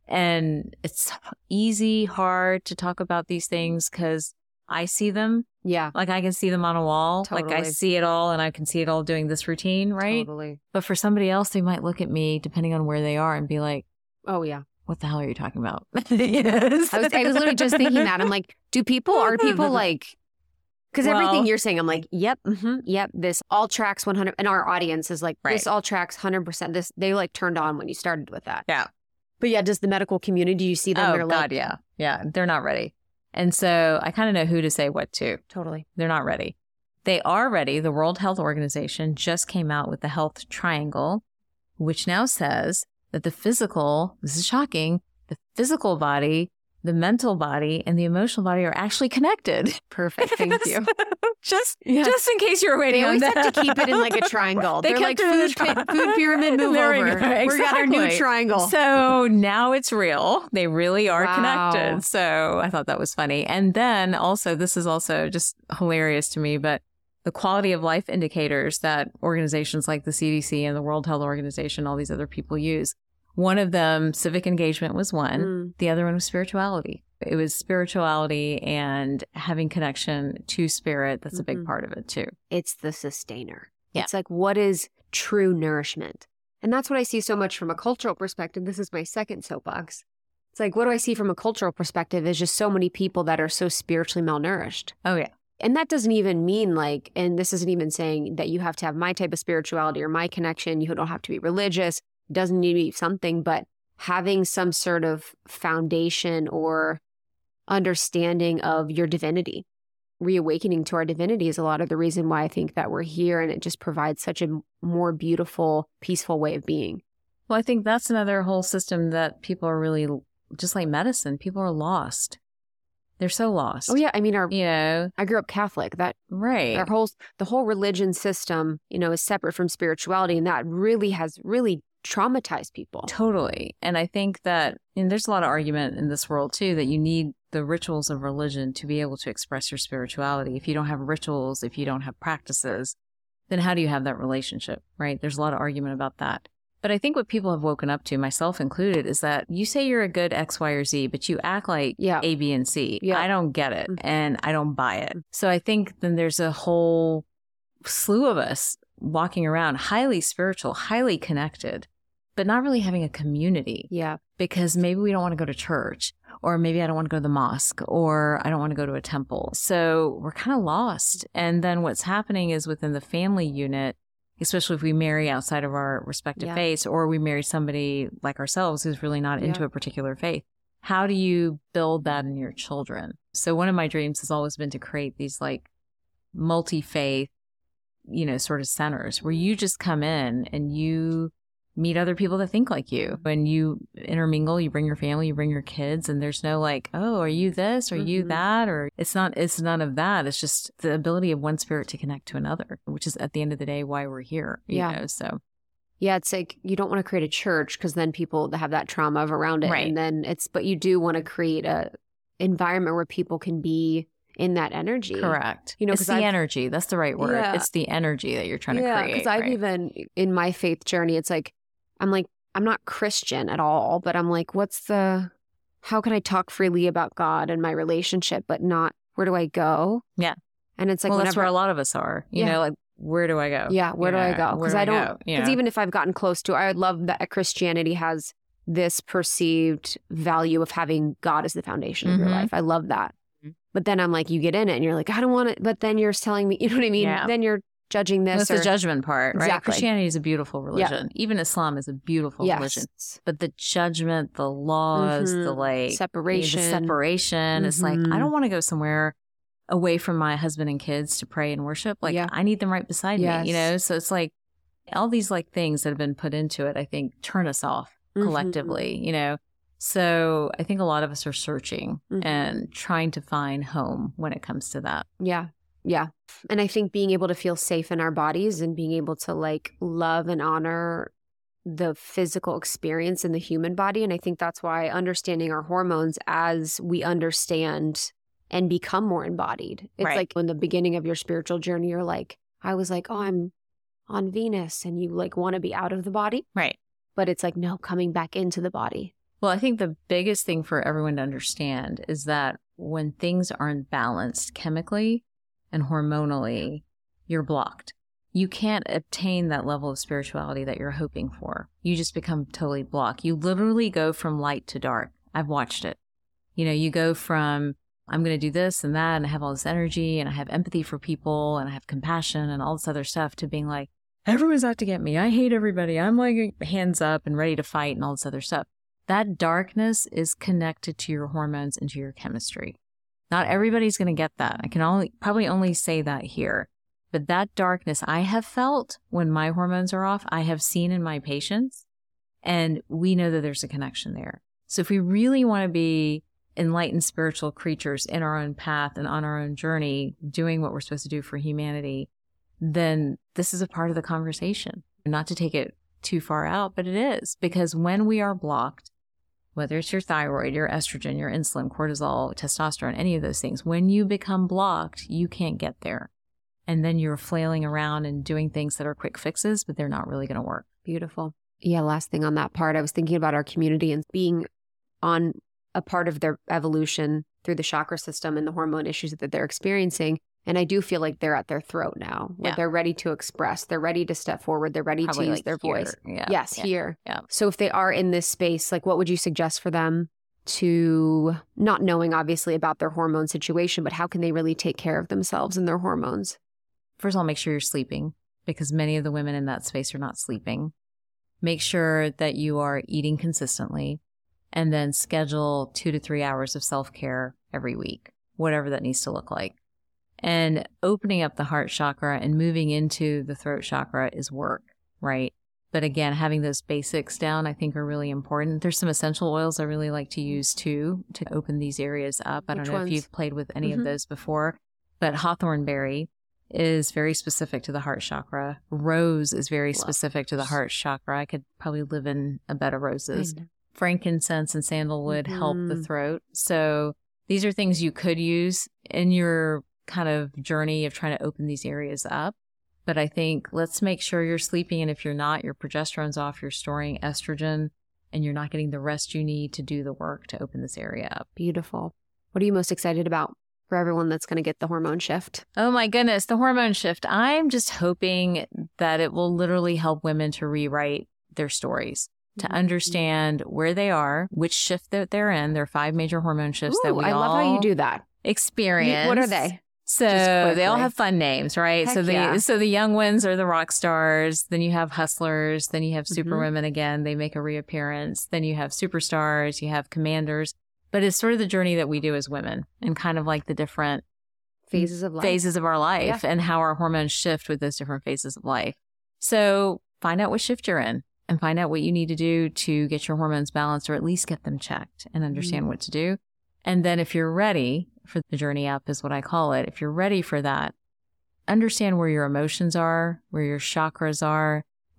And it's easy, hard to talk about these things because I see them. Yeah. Like I can see them on a wall. Totally. Like I see it all and I can see it all doing this routine, right? Totally. But for somebody else, they might look at me, depending on where they are, and be like, oh, yeah. What the hell are you talking about? Yes. I was literally just thinking that. I'm like, are people like, because everything you're saying, I'm like, yep, yep, this all tracks 100. And our audience is like, this all tracks 100%. This, they like turned on when you started with that. Yeah. But yeah, does the medical community, you see them? Oh, they're God, like, yeah. Yeah, they're not ready. And so I kind of know who to say what to. Totally. They're not ready. They are ready. The World Health Organization just came out with the health triangle, which now says that the physical, this is shocking, the physical body, the mental body, and the emotional body are actually connected. Perfect. Thank you. just in case you're waiting on that. They always have to keep it in like a triangle. They're like food pyramid move there over. Exactly. We got our new triangle. So now it's real. They really are connected. So I thought that was funny. And then also, this is also just hilarious to me, but the quality of life indicators that organizations like the CDC and the World Health Organization, all these other people use. One of them, civic engagement was one. The other one was spirituality. It was spirituality and having connection to spirit. That's a big part of it too. It's the sustainer. Yeah. It's like, what is true nourishment? And that's what I see so much from a cultural perspective. This is my second soapbox. It's like, what do I see from a cultural perspective is just so many people that are so spiritually malnourished. Oh, yeah. And that doesn't even mean like, and this isn't even saying that you have to have my type of spirituality or my connection. You don't have to be religious. It doesn't need to be something, but having some sort of foundation or understanding of your divinity. Reawakening to our divinity is a lot of the reason why I think that we're here, and it just provides such a more beautiful, peaceful way of being. Well, I think that's another whole system that people are really, just like medicine, people are lost. They're so lost. Oh yeah, I mean, I grew up Catholic. That right. The whole religion system, is separate from spirituality, and that really has traumatized people. Totally. And I think that, and there's a lot of argument in this world too, that you need the rituals of religion to be able to express your spirituality. If you don't have rituals, if you don't have practices, then how do you have that relationship, right? There's a lot of argument about that. But I think what people have woken up to, myself included, is that you say you're a good X, Y, or Z, but you act like A, B, and C. Yeah. I don't get it, and I don't buy it. So I think then there's a whole slew of us walking around highly spiritual, highly connected, but not really having a community. Yeah. Because maybe we don't want to go to church, or maybe I don't want to go to the mosque, or I don't want to go to a temple. So we're kind of lost. And then what's happening is within the family unit, especially if we marry outside of our respective faiths, or we marry somebody like ourselves who's really not into a particular faith, how do you build that in your children? So one of my dreams has always been to create these like multi-faith, sort of centers where you just come in and you meet other people that think like you. When you intermingle, you bring your family, you bring your kids, and there's no like, oh, are you this? Are you that? Or it's none of that. It's just the ability of one spirit to connect to another, which is at the end of the day why we're here. You know, so. Yeah, it's like you don't want to create a church because then people have that trauma around it. Right. And then but you do want to create a environment where people can be in that energy. Correct. You know, it's the energy. That's the right word. Yeah. It's the energy that you're trying to create. Because I've even, in my faith journey, it's like, I'm not Christian at all, but I'm like, how can I talk freely about God and my relationship, but not, where do I go? Yeah. And it's like, that's where a lot of us are, you know, like, where do I go? Yeah, where do I go? Because I don't, because even if I've gotten close to, I love that Christianity has this perceived value of having God as the foundation of your life. I love that. But then I'm like, you get in it and you're like, I don't want it. But then you're telling me, you know what I mean? Yeah. Then you're judging this. That's the judgment part, right? Exactly. Christianity is a beautiful religion. Even Islam is a beautiful religion. But the judgment, the laws, the like separation, it's like, I don't want to go somewhere away from my husband and kids to pray and worship. Like I need them right beside me, you know? So it's like all these like things that have been put into it, I think turn us off collectively, you know? So I think a lot of us are searching and trying to find home when it comes to that. Yeah. Yeah. And I think being able to feel safe in our bodies and being able to like love and honor the physical experience in the human body. And I think that's why understanding our hormones as we understand and become more embodied. It's like in the beginning of your spiritual journey, you're like, I was like, oh, I'm on Venus, and you like want to be out of the body. Right. But it's like, no, coming back into the body. Well, I think the biggest thing for everyone to understand is that when things aren't balanced chemically and hormonally, you're blocked. You can't obtain that level of spirituality that you're hoping for. You just become totally blocked. You literally go from light to dark. I've watched it. You know, you go from, I'm going to do this and that, and I have all this energy, and I have empathy for people, and I have compassion and all this other stuff, to being like, everyone's out to get me. I hate everybody. I'm like hands up and ready to fight and all this other stuff. That darkness is connected to your hormones and to your chemistry. Not everybody's going to get that. I can probably only say that here. But that darkness I have felt when my hormones are off, I have seen in my patients, and we know that there's a connection there. So if we really want to be enlightened spiritual creatures in our own path and on our own journey, doing what we're supposed to do for humanity, then this is a part of the conversation. Not to take it too far out, but it is. Because when we are blocked, whether it's your thyroid, your estrogen, your insulin, cortisol, testosterone, any of those things, when you become blocked, you can't get there. And then you're flailing around and doing things that are quick fixes, but they're not really going to work. Beautiful. Yeah, last thing on that part, I was thinking about our community and being on a part of their evolution through the chakra system and the hormone issues that they're experiencing. And I do feel like they're at their throat now, where they're ready to express, they're ready to step forward, they're ready to use their voice. Yeah. Yes, yeah. here. Yeah. So if they are in this space, like what would you suggest for them to, not knowing obviously about their hormone situation, but how can they really take care of themselves and their hormones? First of all, make sure you're sleeping, because many of the women in that space are not sleeping. Make sure that you are eating consistently, and then schedule 2 to 3 hours of self-care every week, whatever that needs to look like. And opening up the heart chakra and moving into the throat chakra is work, right? But again, having those basics down, I think, are really important. There's some essential oils I really like to use too, to open these areas up. I don't know if you've played with any of those before, but hawthorn berry is very specific to the heart chakra. Rose is very specific to the heart chakra. I could probably live in a bed of roses. Frankincense and sandalwood help the throat. So these are things you could use in your kind of journey of trying to open these areas up. But I think let's make sure you're sleeping. And if you're not, your progesterone's off, you're storing estrogen, and you're not getting the rest you need to do the work to open this area up. Beautiful. What are you most excited about for everyone that's going to get the hormone shift? Oh my goodness, the hormone shift. I'm just hoping that it will literally help women to rewrite their stories, to understand where they are, which shift that they're in. There are 5 major hormone shifts that we I love how you do that. Experience. What are they? So they all have fun names, right? Heck So the young ones are the rock stars. Then you have hustlers. Then you have superwomen again. They make a reappearance. Then you have superstars. You have commanders. But it's sort of the journey that we do as women, and kind of like the different phases of our life and how our hormones shift with those different phases of life. So find out what shift you're in and find out what you need to do to get your hormones balanced, or at least get them checked and understand what to do. And then if you're ready for the journey up, is what I call it. If you're ready for that, understand where your emotions are, where your chakras are,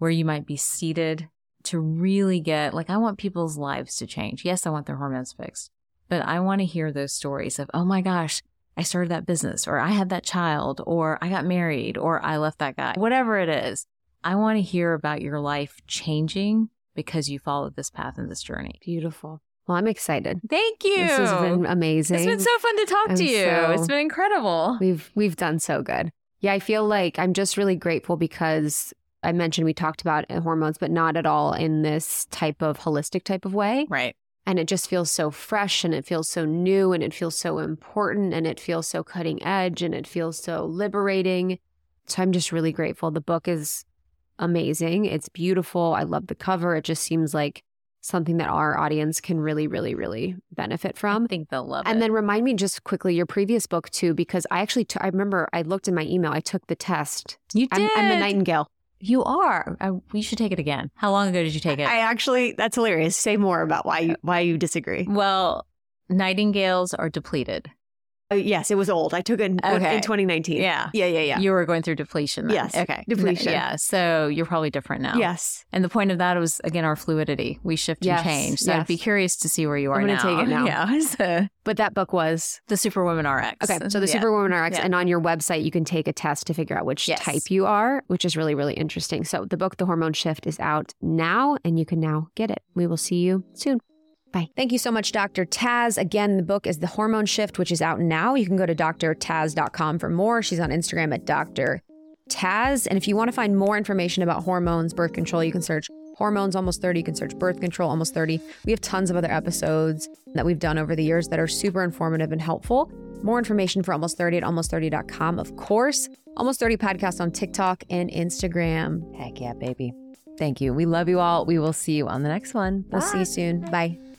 where you might be seated to really get, like, I want people's lives to change. Yes, I want their hormones fixed, but I want to hear those stories of, oh my gosh, I started that business, or I had that child, or I got married, or I left that guy, whatever it is. I want to hear about your life changing because you followed this path and this journey. Beautiful. Well, I'm excited. Thank you. This has been amazing. It's been so fun to talk to you. It's been incredible. We've done so good. Yeah, I feel like I'm just really grateful because I mentioned we talked about hormones, but not at all in this type of holistic type of way. Right. And it just feels so fresh and it feels so new and it feels so important and it feels so cutting edge and it feels so liberating. So I'm just really grateful. The book is amazing. It's beautiful. I love the cover. It just seems like something that our audience can really, really, really benefit from. I think they'll love it. And then remind me just quickly your previous book too, because I actually, I remember I looked in my email. I took the test. You did. I'm the Nightingale. You are. We should take it again. How long ago did you take it? I actually, that's hilarious. Say more about why you disagree. Well, nightingales are depleted. Yes, it was old. I took it in 2019. Yeah. Yeah. You were going through depletion then. Yes. Okay. Depletion. Yeah. So you're probably different now. Yes. And the point of that was, again, our fluidity. We shift and change. So I'd be curious to see where you are now. I'm going to take it now. Yeah. So, but that book was? The Superwoman RX. Okay. So the Superwoman RX. And on your website, you can take a test to figure out which type you are, which is really, really interesting. So the book, The Hormone Shift, is out now and you can now get it. We will see you soon. Bye. Thank you so much, Dr. Taz. Again, the book is The Hormone Shift, which is out now. You can go to drtaz.com for more. She's on Instagram at Dr. Taz. And if you want to find more information about hormones, birth control, you can search Hormones Almost 30. You can search Birth Control Almost 30. We have tons of other episodes that we've done over the years that are super informative and helpful. More information for Almost 30 at almost30.com, of course. Almost 30 podcast on TikTok and Instagram. Heck yeah, baby. Thank you. We love you all. We will see you on the next one. We'll see you soon. Bye.